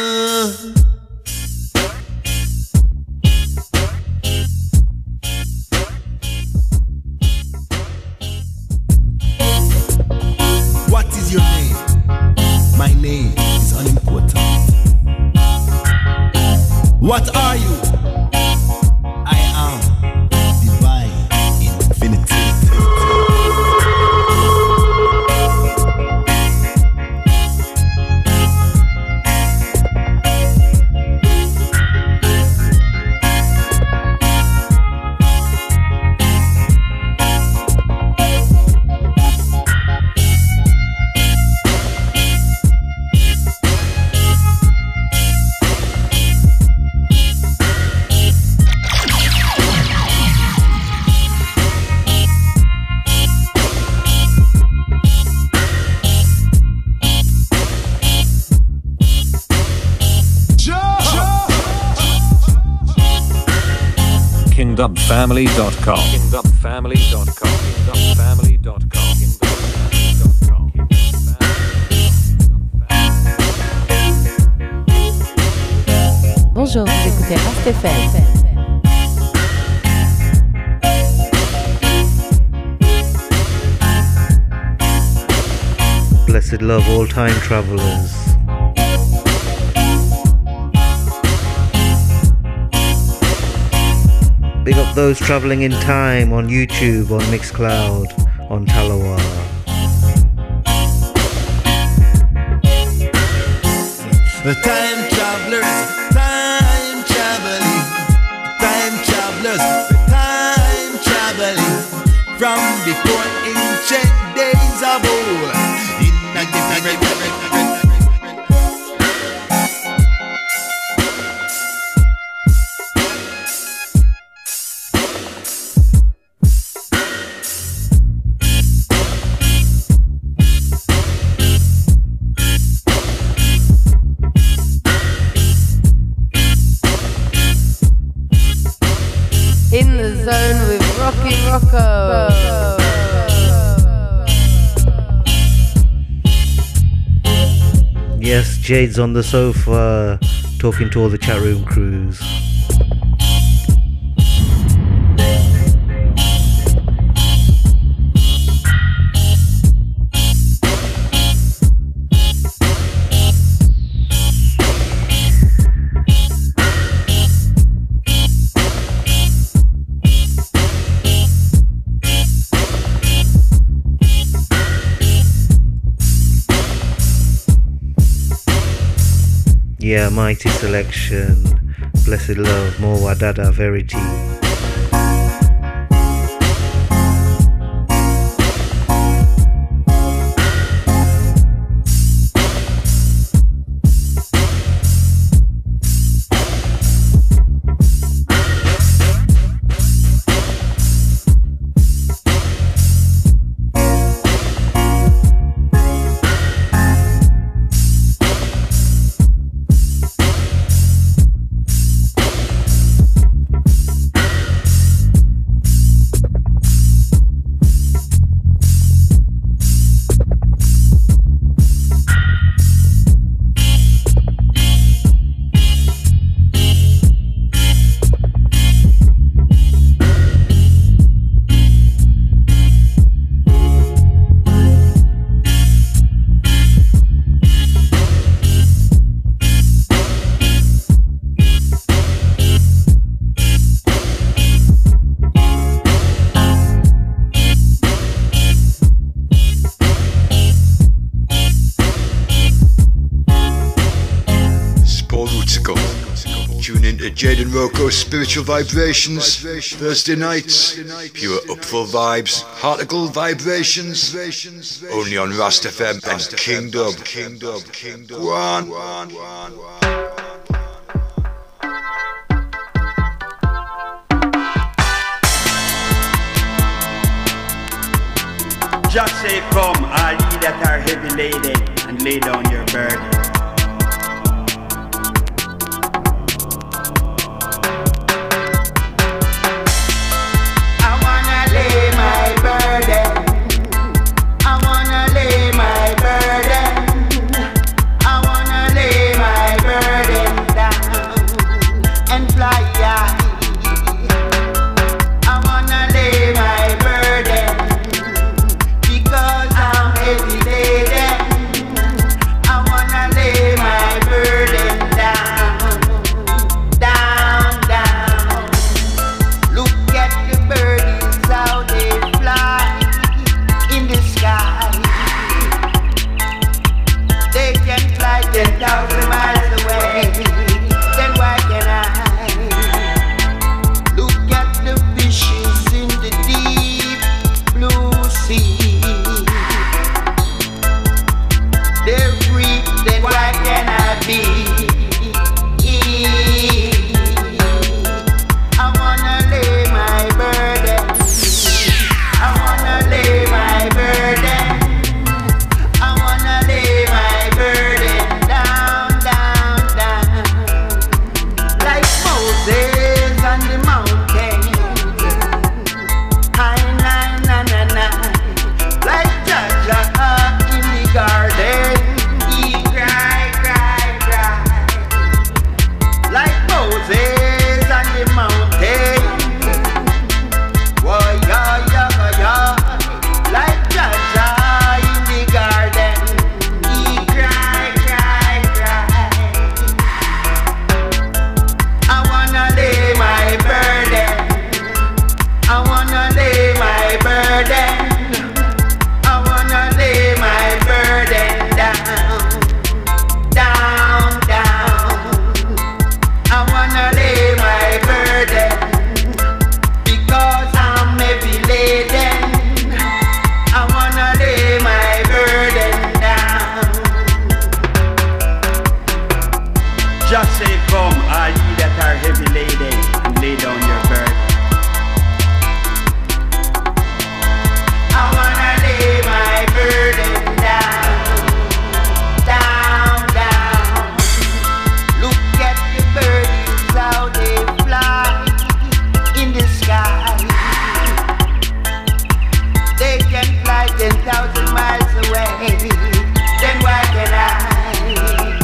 What is your name? My name is unimportant. What are you? I am divine infinity. kingdom family dot com. kingdom family dot com. kingdom family dot com. Bonjour, vous écoutez Rast F M. Blessed love, all time travelers. Big up those traveling in time on YouTube, on Mixcloud, on Talawa. The time travelers, time traveling, time travelers, time traveling from before ancient days of old. In a different In the zone with Rocky Rocco. Yes, Jade's on the sofa talking to all the chat room crews. Yeah, mighty selection. Blessed love, more Wadada Verity. Jaden Rocco Spiritual Vibrations, Thursday nights, pure upful vibes, Hearticle Vibrations, only on Rast F M and King Dub. King Dub, King Dub. One, one, one, one. Just say come, all ye that are heavy laden, and lay down your burden.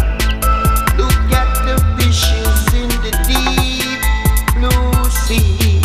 Look at the fishes in the deep blue sea.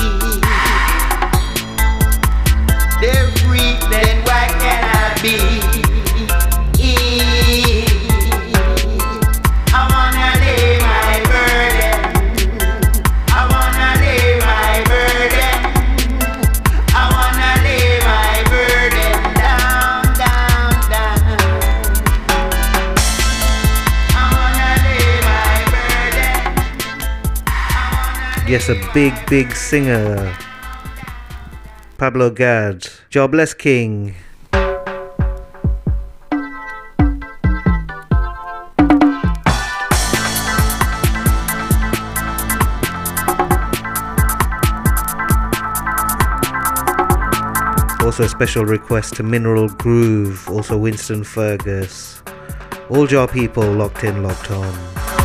Yes, a big, big singer. Pablo Gad. Jobless King. Also a special request to Mineral Groove, also Winston Fergus. All Jar people locked in, locked on.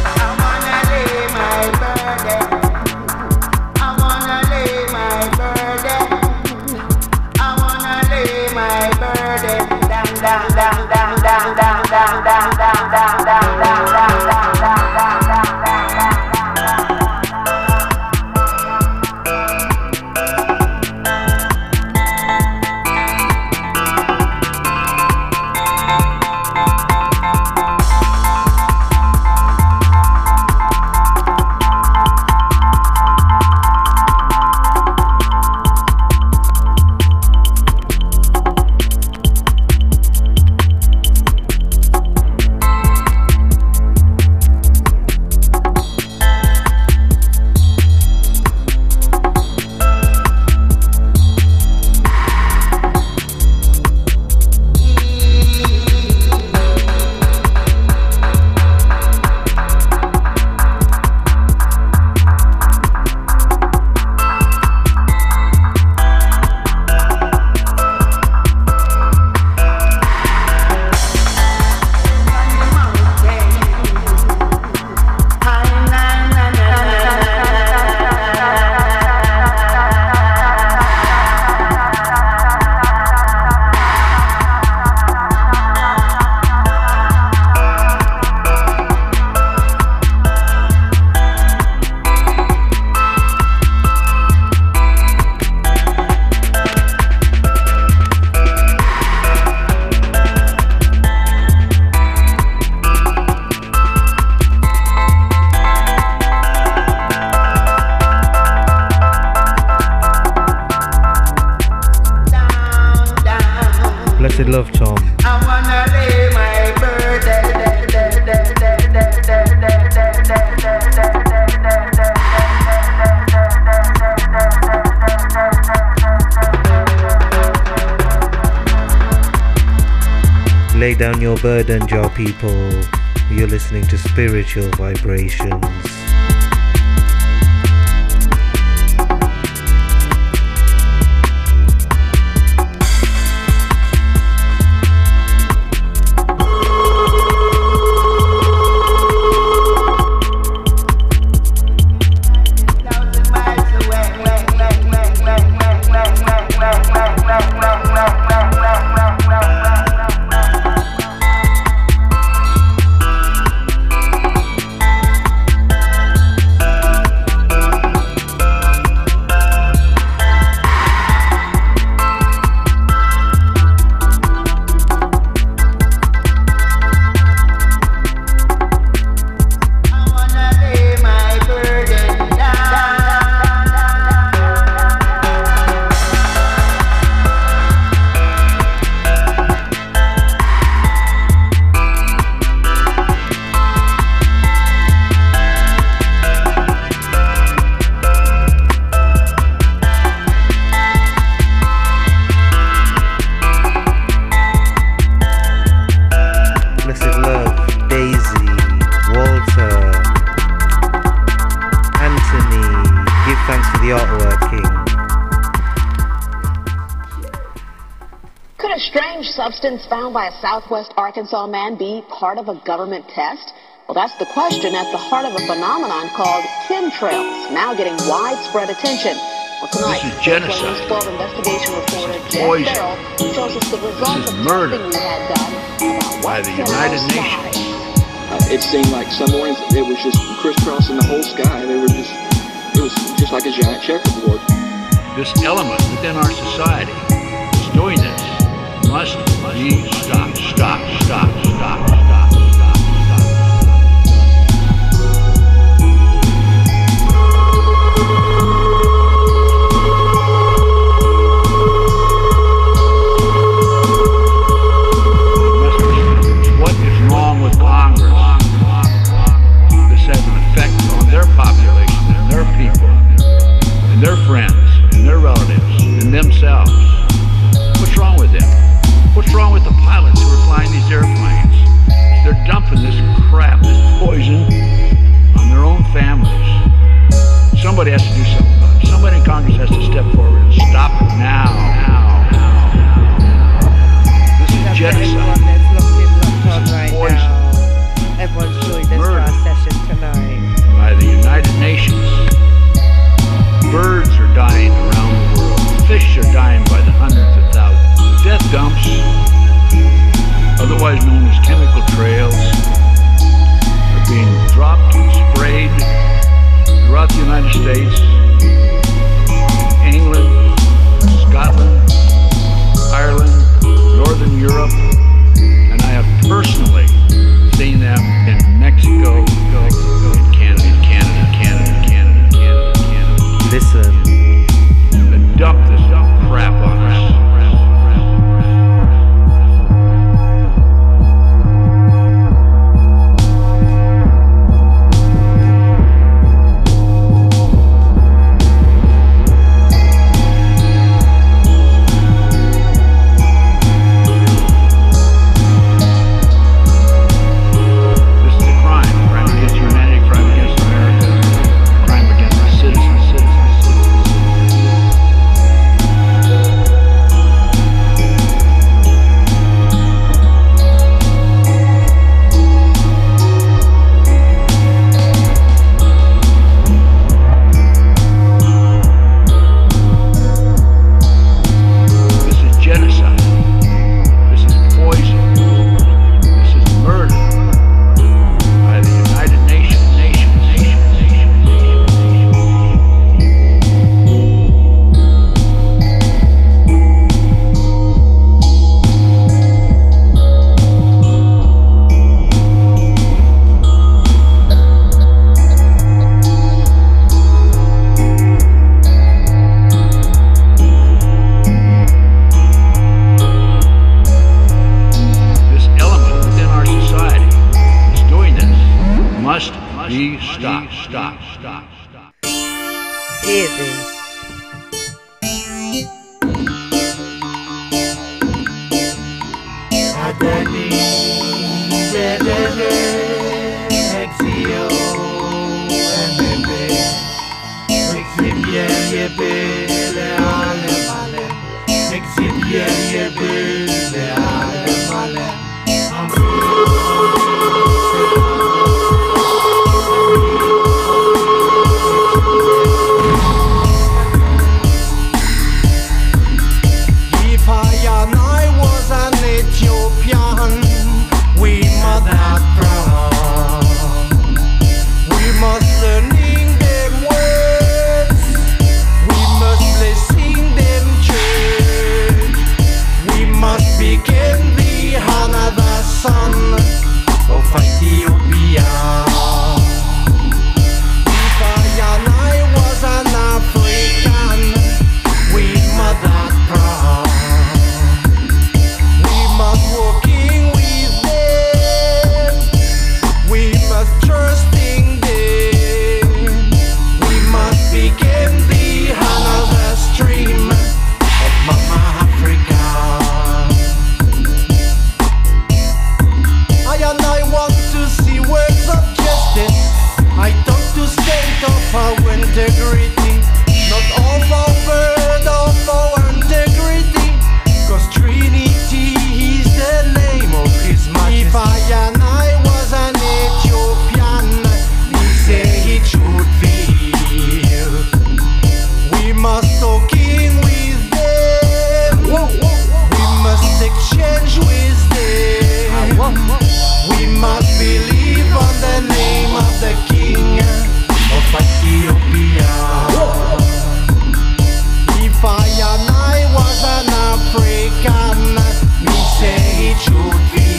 Love Tom. I wanna lay my burden. Lay down your burden, Jar people. You're listening to Spiritual Vibrations. Substance found by a Southwest Arkansas man be part of a government test? Well, that's the question at the heart of a phenomenon called chemtrails, now getting widespread attention. Well, tonight, this is genocide. twelve investigation reporter Jeff poison. Farrell shows us the results This is of murder testing we had done by the United Nations. Uh, it seemed like some mornings it was just crisscrossing the whole sky. They were just, it was just like a giant checkerboard. This element within our society is doing this. Must be stopped, stop, stop, stop, stop, stop, What is wrong with Congress? This has an effect on their population and their people. must be stopped. Stop. Stop. Hear this. Adani, Bedele, Exio, Mbebe, Exibien, Yebe, Le Ale Male, Exibien, Yebe, Le Ale Male, If I and I was an Ethiopian, we must not proud. We must learning them words. We must blessing them church. We must begin the another son of Ethiopia. If I and I was an African, we must not proud. We must walking with them. We must trusting them. We must begin the another stream of Mama Africa. I and I want to see words of justice. I talk to state of our integrity, not of our word of our integrity. Cause Trinity is the name of His Majesty. If I and I was an Ethiopian, he say it should feel. We must talking with them. We must exchange wisdom. We must believe on the name of the King of Ethiopia. If I and I was an African, me say it should be.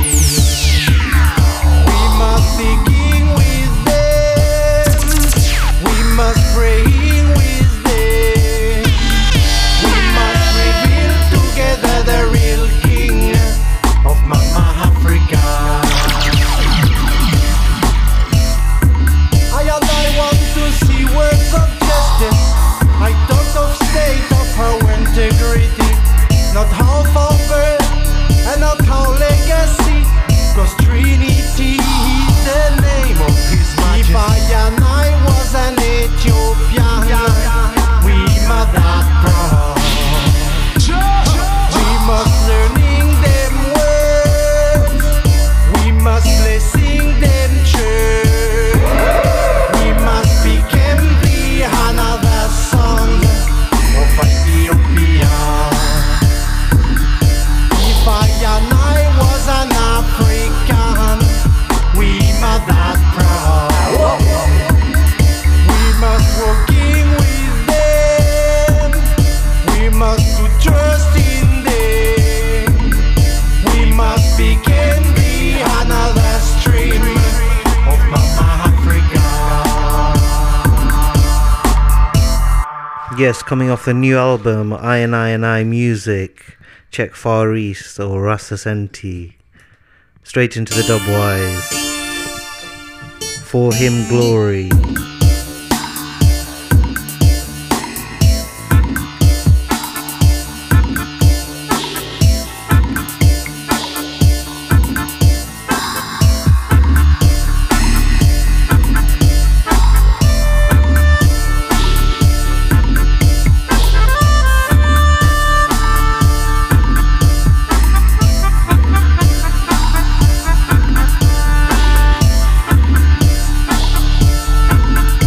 We must begin with them. We must pray with them. We must reveal together the real King of Mama Africa. I and I want to see words of justice. I thought of state of our integrity, not how far birth and not how legacy. Cause Trinity is the name of His Majesty. If I and I was an Ethiopian, we must not proud. We must learning them words. We must blessing them church. We must become the another son of Ethiopia. If I and I was an African, we must not proud. We must working with them. We must put trust in them. We must begin the another stream of Mama Africa. Yes, coming off the new album, I and I and I Music, check Far East or Rasta Senti. Straight into the dubwise. For Him Glory. Thank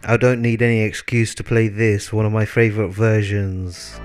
I don't need any excuse to play this, one of my favorite versions.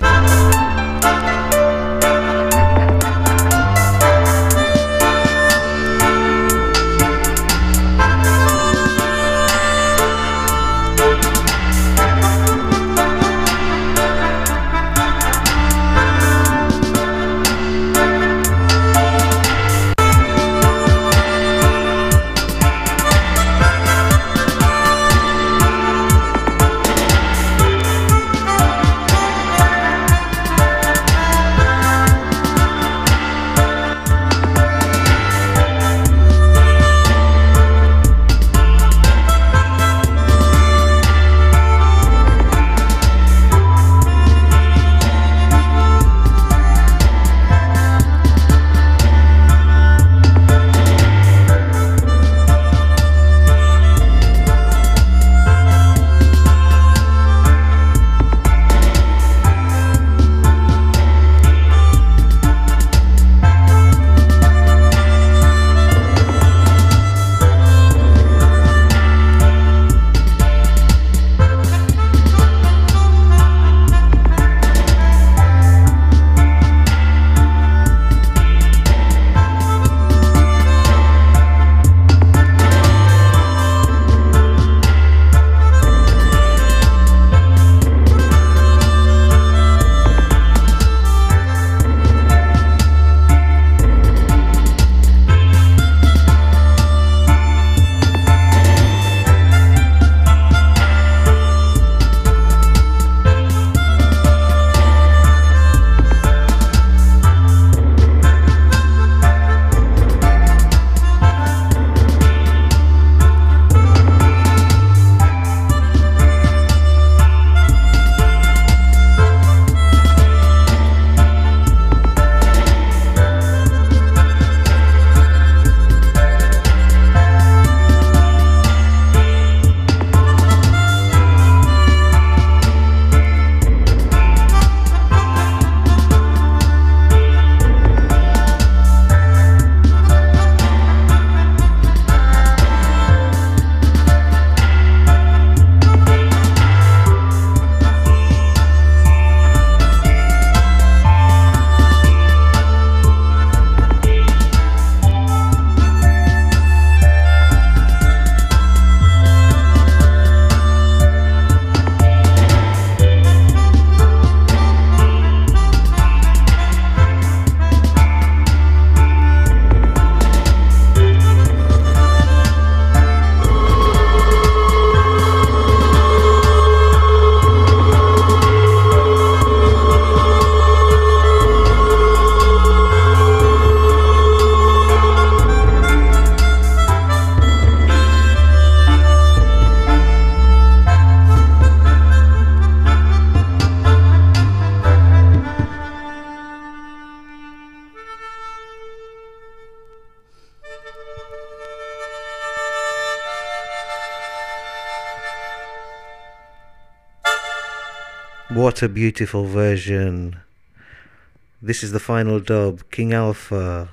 What a beautiful version. This is the final dub, King Alpha.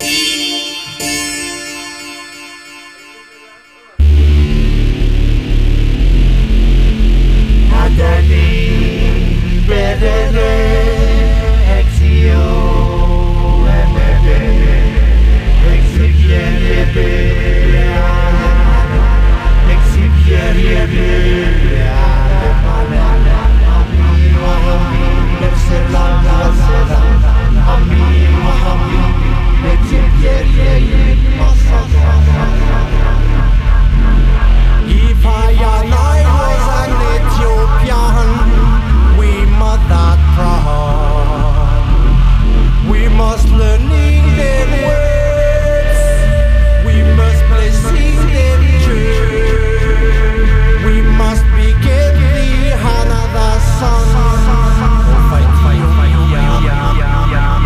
If I and I was an Ethiopian, we must that proud. We must learn Indian words. We must play sing them church. We must begin the another song. Oh, fight, fight, fight, yeah, yeah, yeah, yeah,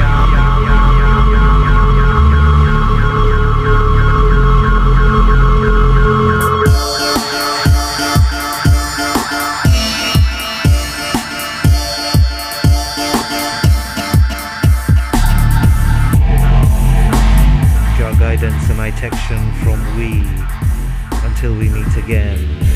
Your guidance and protection from we until we meet again.